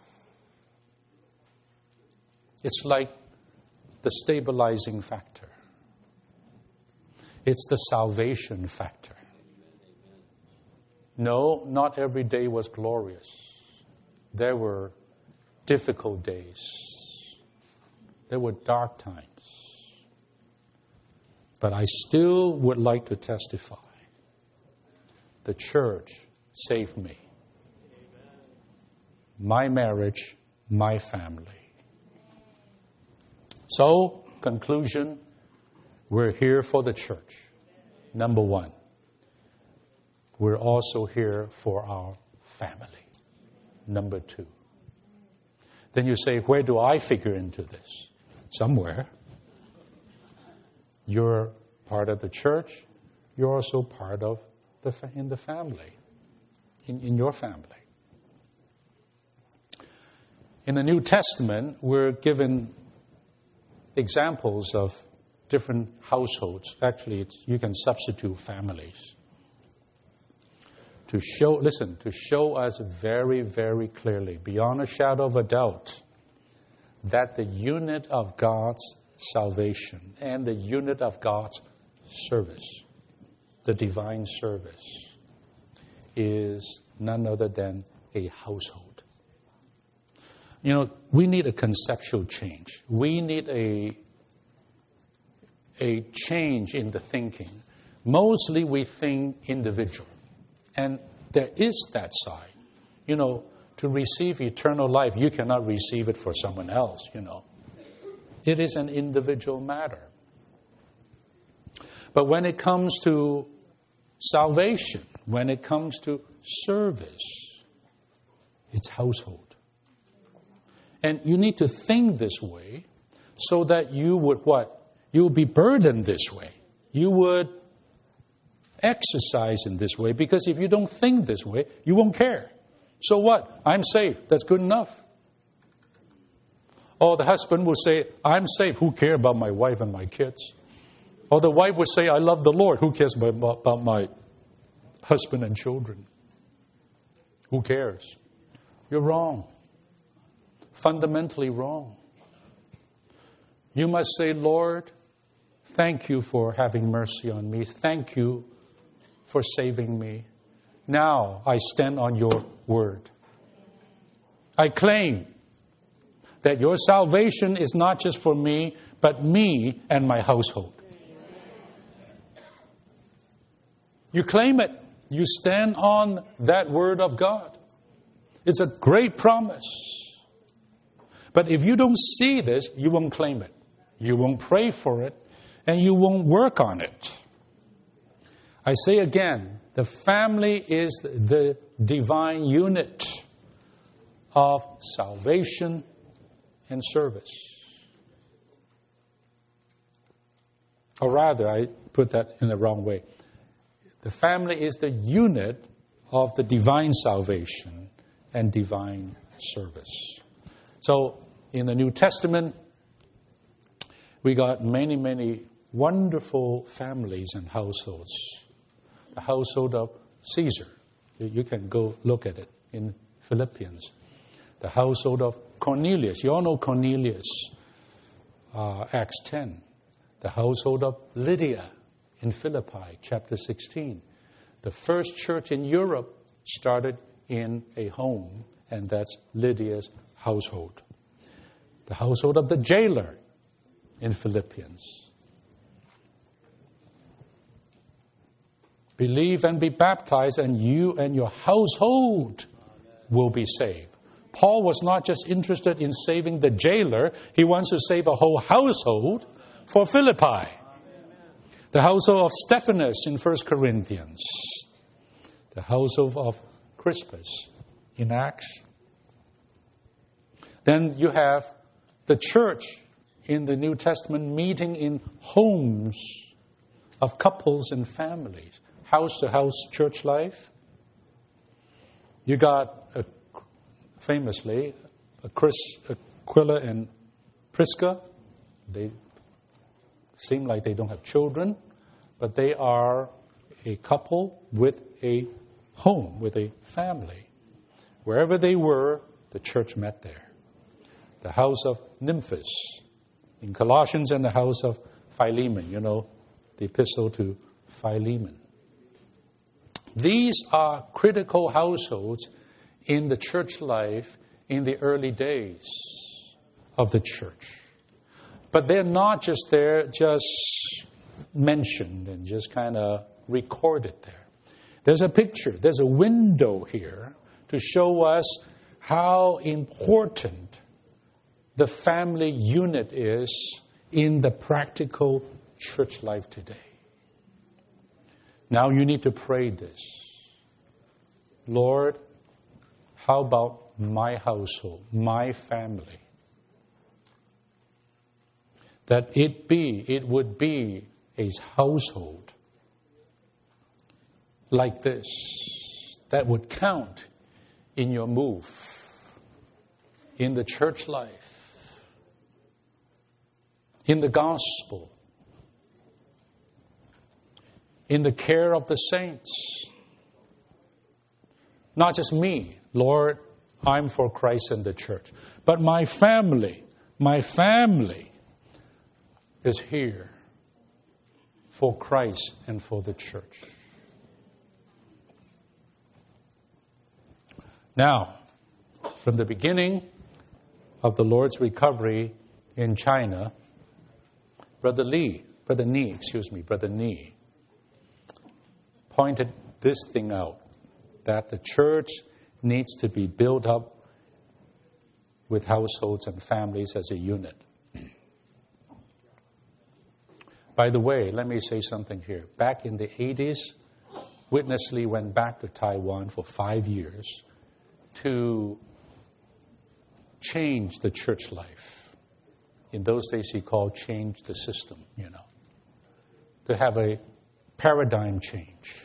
It's like the stabilizing factor. It's the salvation factor. No, not every day was glorious. There were difficult days. There were dark times. But I still would like to testify. The church saved me. My marriage, my family. So, conclusion, we're here for the church. Number one. We're also here for our family. Number two. Then you say, where do I figure into this? Somewhere. You're part of the church. You're also part of the in the family, in, in your family. In the New Testament, we're given examples of different households. Actually, it's, you can substitute families. To show, listen, to show us very, very clearly, beyond a shadow of a doubt, that the unit of God's salvation and the unit of God's service, the divine service, is none other than a household. You know, we need a conceptual change. We need a, a change in the thinking. Mostly we think individual. And there is that side. You know, to receive eternal life, you cannot receive it for someone else, you know. It is an individual matter. But when it comes to salvation, when it comes to service, it's household. And you need to think this way so that you would what? You would be burdened this way. You would exercise in this way, because if you don't think this way, you won't care. So what? I'm saved. That's good enough. Or the husband will say, I'm saved. Who cares about my wife and my kids? Or the wife would say, I love the Lord. Who cares about, about my husband and children? Who cares? You're wrong. Fundamentally wrong. You must say, Lord, thank you for having mercy on me. Thank you for saving me. Now I stand on your word. I claim that your salvation is not just for me, but me and my household. You claim it. You stand on that word of God. It's a great promise. But if you don't see this, you won't claim it. You won't pray for it, and you won't work on it. I say again, the family is the divine unit of salvation and service. Or rather, I put that in the wrong way. The family is the unit of the divine salvation and divine service. So, in the New Testament, we got many, many wonderful families and households. The household of Caesar. You can go look at it in Philippians. The household of Cornelius. You all know Cornelius, uh, Acts ten. The household of Lydia in Philippi, chapter sixteen. The first church in Europe started in a home, and that's Lydia's household. The household of the jailer in Philippians. Believe and be baptized, and you and your household will be saved. Paul was not just interested in saving the jailer. He wants to save a whole household for Philippi. The household of Stephanus in First Corinthians. The household of Crispus in Acts. Then you have the church in the New Testament meeting in homes of couples and families. House-to-house church life. You got, a, famously, a Chris, Aquila and Prisca. They seem like they don't have children, but they are a couple with a home, with a family. Wherever they were, the church met there. The house of Nymphas in Colossians, and the house of Philemon, you know, the epistle to Philemon. These are critical households in the church life in the early days of the church. But they're not just there, just mentioned and just kind of recorded there. There's a picture, there's a window here to show us how important the family unit is in the practical church life today. Now you need to pray this. Lord, how about my household, my family? That it be, it would be a household like this that would count in your move, in the church life, in the gospel, in the care of the saints. Not just me, Lord, I'm for Christ and the church. But my family, my family is here for Christ and for the church. Now, from the beginning of the Lord's recovery in China, Brother Lee, Brother Nee, excuse me, Brother Nee, pointed this thing out, that the church needs to be built up with households and families as a unit. By the way, let me say something here. Back in the eighties, Witness Lee went back to Taiwan for five years to change the church life. In those days, he called change the system, you know, to have a paradigm change.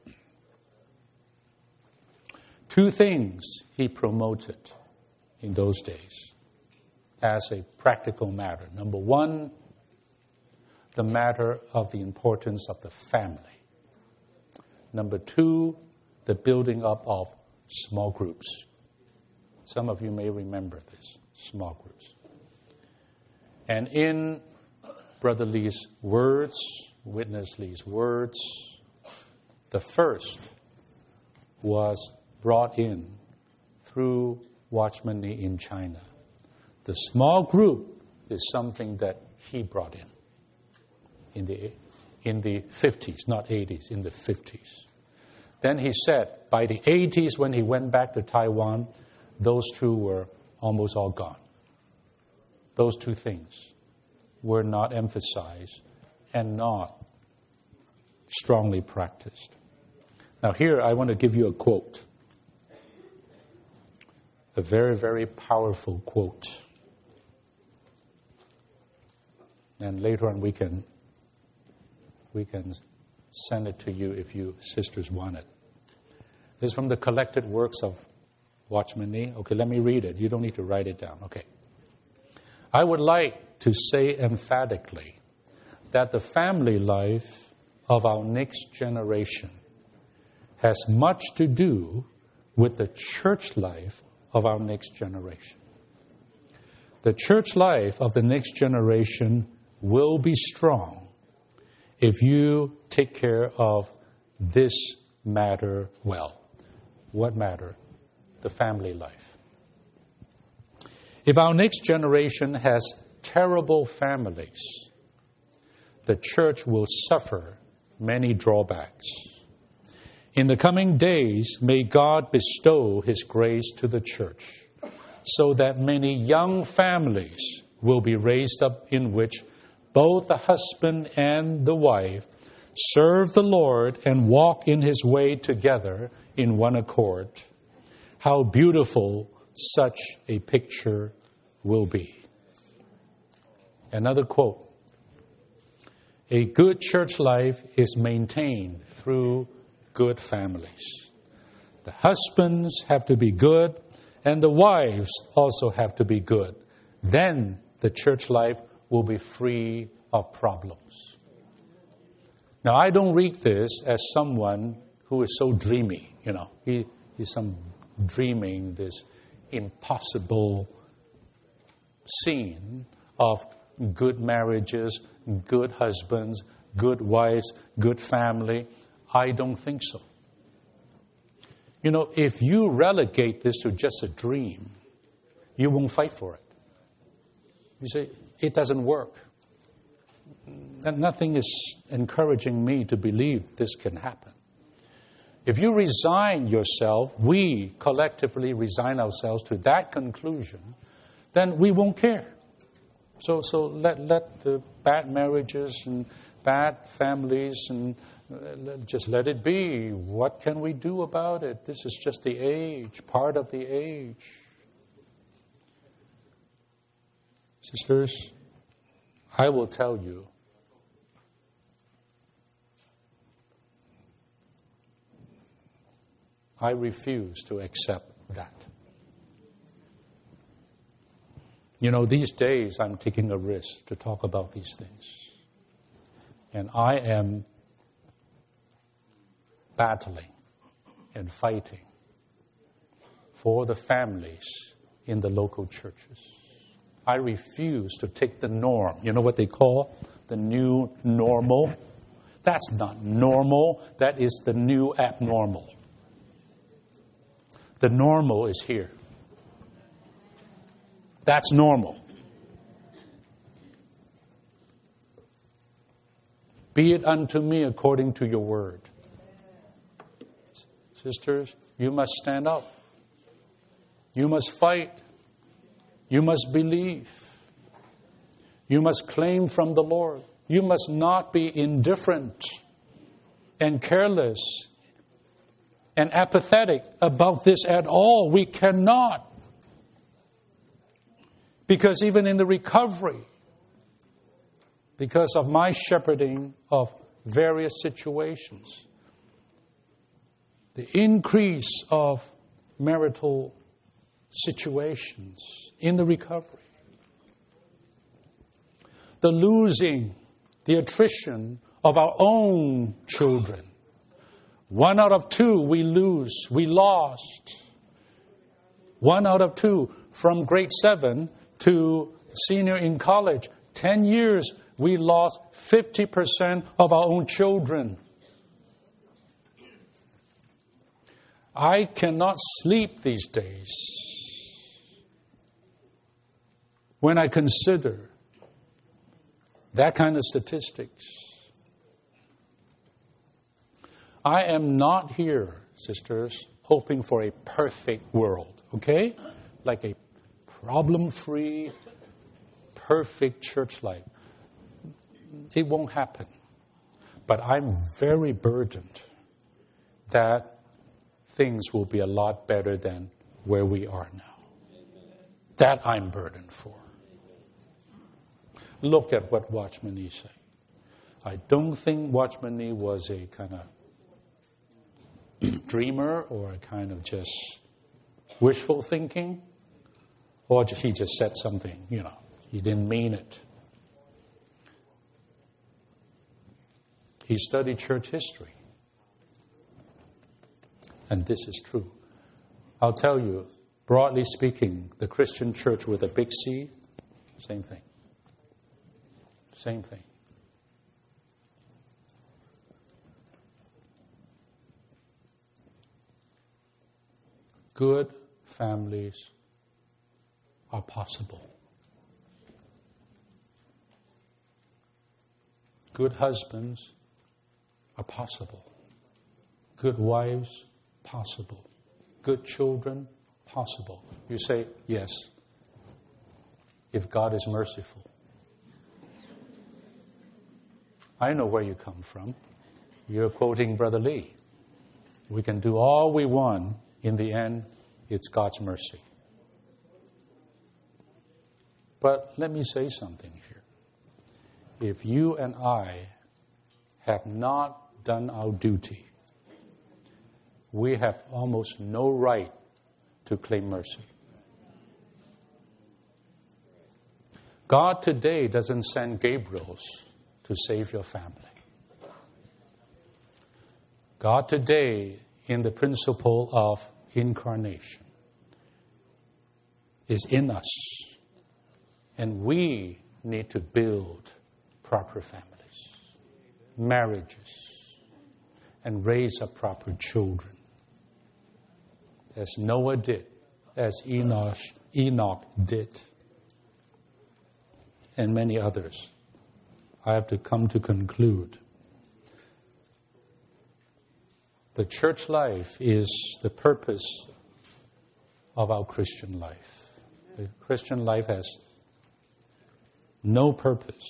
Two things he promoted in those days as a practical matter. Number one, the matter of the importance of the family. Number two, the building up of small groups. Some of you may remember this, small groups. And in Brother Lee's words, Witness Lee's words, the first was brought in through Watchman Nee in China. The small group is something that he brought in in the in the fifties, not eighties, in the fifties. Then he said, by the eighties, when he went back to Taiwan, those two were almost all gone. Those two things were not emphasized and not strongly practiced. Now here, I want to give you a quote. A very, very powerful quote. And later on we can we can send it to you if you sisters want it. This is from the collected works of Watchman Nee. Okay, let me read it. You don't need to write it down. Okay. I would like to say emphatically that the family life of our next generation has much to do with the church life of our next generation. The church life of the next generation will be strong if you take care of this matter well. What matter? The family life. If our next generation has terrible families, the church will suffer many drawbacks. In the coming days, may God bestow His grace to the church so that many young families will be raised up in which both the husband and the wife serve the Lord and walk in His way together in one accord. How beautiful such a picture will be. Another quote. A good church life is maintained through good families. The husbands have to be good, and the wives also have to be good. Then the church life will be free of problems. Now, I don't read this as someone who is so dreamy, you know. He, he's some dreaming this impossible scene of good marriages, good husbands, good wives, good family. I don't think so. You know, if you relegate this to just a dream, you won't fight for it. You say, it doesn't work. And nothing is encouraging me to believe this can happen. If you resign yourself, we collectively resign ourselves to that conclusion, then we won't care. So so let, let the bad marriages and bad families and uh, just let it be. What can we do about it? This is just the age, part of the age. Sisters, I will tell you, I refuse to accept that. You know, these days I'm taking a risk to talk about these things. And I am battling and fighting for the families in the local churches. I refuse to take the norm. You know what they call the new normal? That's not normal. That is the new abnormal. The normal is here. That's normal. Be it unto me according to your word. Sisters, you must stand up. You must fight. You must believe. You must claim from the Lord. You must not be indifferent and careless and apathetic about this at all. We cannot. Because even in the recovery, because of my shepherding of various situations, the increase of marital situations in the recovery, the losing, the attrition of our own children. One out of two we lose, we lost. One out of two from grade seven to senior in college. Ten years, we lost fifty percent of our own children. I cannot sleep these days when I consider that kind of statistics. I am not here, sisters, hoping for a perfect world, okay? Like a problem-free, perfect church life. It won't happen. But I'm very burdened that things will be a lot better than where we are now. That I'm burdened for. Look at what Watchman Nee said. I don't think Watchman Nee was a kind of dreamer or a kind of just wishful thinking. Or he just said something, you know, he didn't mean it. He studied church history. And this is true. I'll tell you, broadly speaking, the Christian church with a big C, same thing. Same thing. good families are possible. Good husbands are possible. Good wives, possible. Good children, possible. You say, yes, if God is merciful. I know where you come from. You're quoting Brother Lee. We can do all we want. In the end, it's God's mercy. But let me say something here. If you and I have not done our duty, we have almost no right to claim mercy. God today doesn't send Gabriels to save your family. God today, in the principle of incarnation, is in us. And we need to build proper families, marriages, and raise up proper children. As Noah did, as Enoch, Enoch did, and many others. I have to come to conclude. The church life is the purpose of our Christian life. The Christian life has no purpose.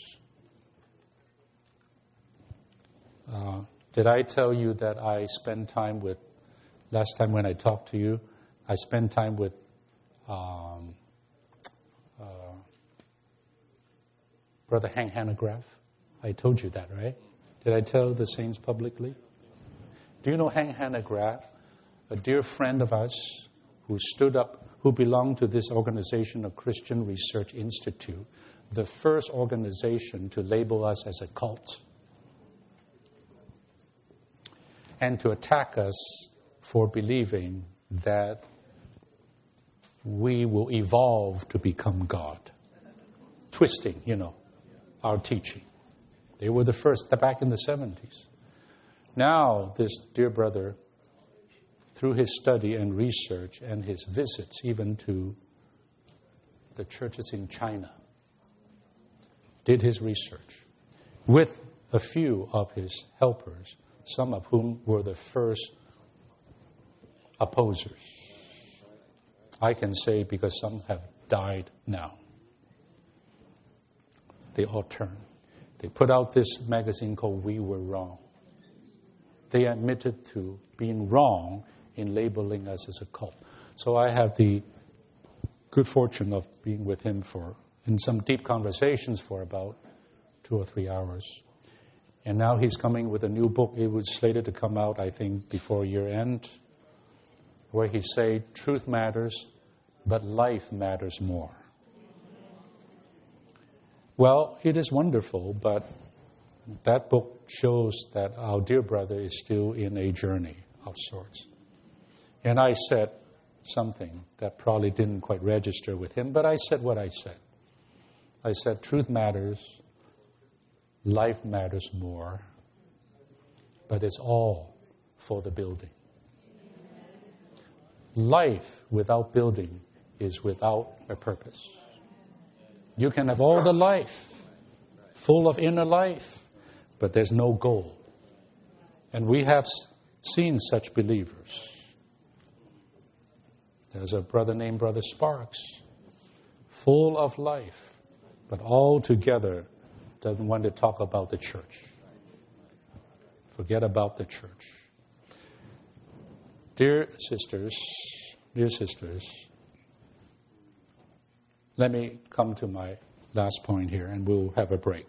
Uh, did I tell you that I spend time with, last time when I talked to you, I spent time with um, uh, Brother Hank Hanegraaff? I told you that, right? Did I tell the saints publicly? Do you know Hank Hanegraaff, a dear friend of us who stood up, who belonged to this organization, a Christian Research Institute, the first organization to label us as a cult and to attack us for believing that we will evolve to become God. Twisting, you know, our teaching. They were the first, back in the seventies. Now, this dear brother, through his study and research and his visits even to the churches in China, did his research with a few of his helpers, some of whom were the first opposers. I can say because some have died now. They all turned. They put out this magazine called We Were Wrong. They admitted to being wrong in labeling us as a cult. So I have the good fortune of being with him for in some deep conversations for about two or three hours. And now he's coming with a new book. It was slated to come out, I think, before year end, where he say, truth matters, but life matters more. Well, it is wonderful, but that book shows that our dear brother is still in a journey of sorts. And I said something that probably didn't quite register with him, but I said what I said. I said, truth matters, life matters more, but it's all for the building. Life without building is without a purpose. You can have all the life, full of inner life, but there's no goal. And we have seen such believers. There's a brother named Brother Sparks, full of life, but altogether doesn't want to talk about the church. Forget about the church. Dear sisters, dear sisters, let me come to my last point here and we'll have a break.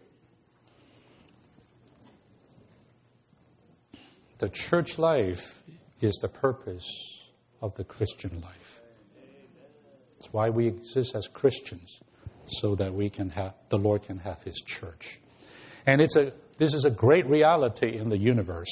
The church life is the purpose of the Christian life. It's why we exist as Christians, so that we can have, the Lord can have His church. And it's a, this is a great reality in the universe.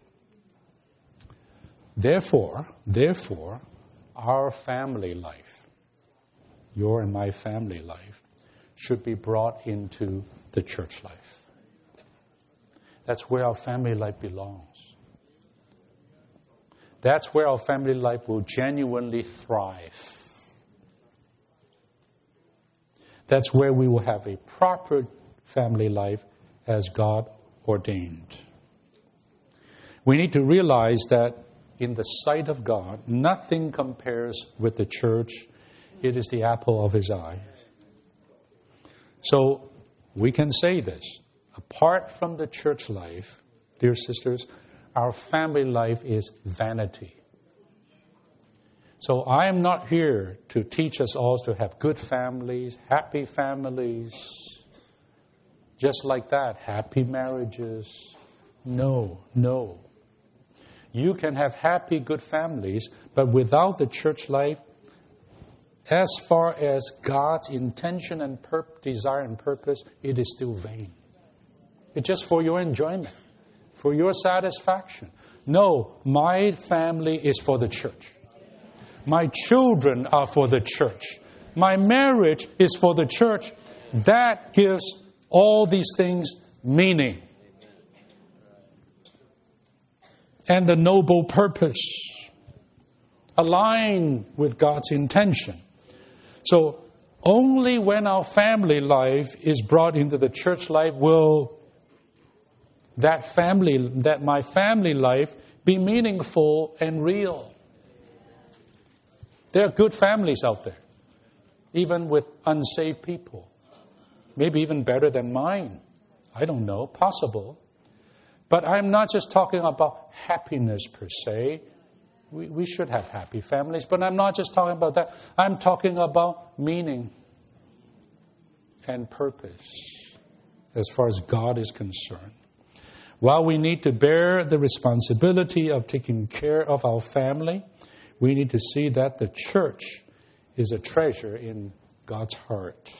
Therefore, therefore, our family life, your and my family life, should be brought into the church life. That's where our family life belongs. That's where our family life will genuinely thrive. That's where we will have a proper family life as God ordained. We need to realize that in the sight of God, nothing compares with the church. It is the apple of His eye. So we can say this. Apart from the church life, dear sisters, our family life is vanity. So I am not here to teach us all to have good families, happy families, just like that, happy marriages. No, no. You can have happy, good families, but without the church life, as far as God's intention and pur- desire and purpose, it is still vain. It's just for your enjoyment, for your satisfaction. No, my family is for the church. My children are for the church. My marriage is for the church. That gives all these things meaning. And the noble purpose. Align with God's intention. So only when our family life is brought into the church life will that family, that my family life be meaningful and real. There are good families out there, even with unsaved people. Maybe even better than mine. I don't know, possible. But I'm not just talking about happiness per se. We, we should have happy families, but I'm not just talking about that. I'm talking about meaning and purpose as far as God is concerned. While we need to bear the responsibility of taking care of our family, we need to see that the church is a treasure in God's heart.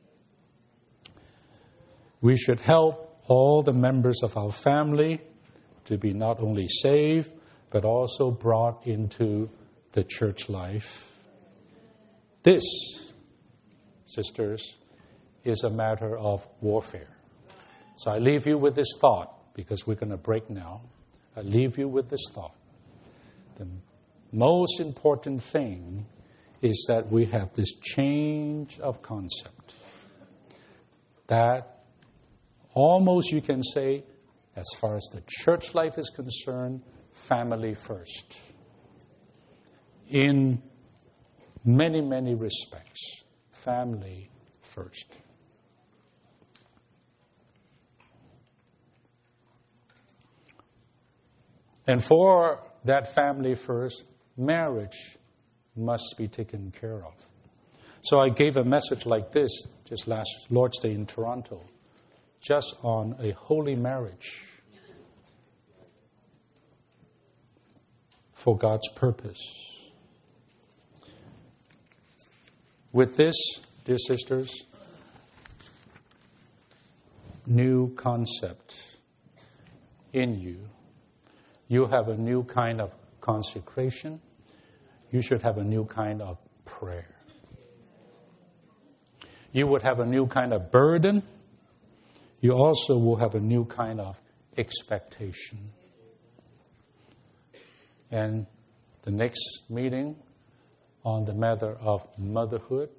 We should help all the members of our family to be not only saved, but also brought into the church life. This, sisters, is a matter of warfare. So I leave you with this thought, because we're going to break now. I leave you with this thought. The most important thing is that we have this change of concept. That almost you can say, as far as the church life is concerned, family first. In many, many respects, family first. And for that family first, marriage must be taken care of. So I gave a message like this just last Lord's Day in Toronto, just on a holy marriage for God's purpose. With this, dear sisters, new concept in you, you have a new kind of consecration. You should have a new kind of prayer. You would have a new kind of burden. You also will have a new kind of expectation. And the next meeting on the matter of motherhood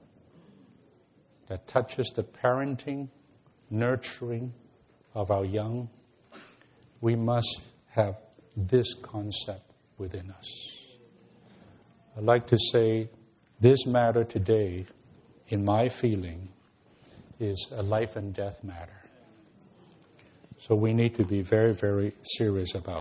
that touches the parenting, nurturing of our young, we must have this concept within us. I'd like to say this matter today, in my feeling, is a life and death matter. So we need to be very, very serious about it.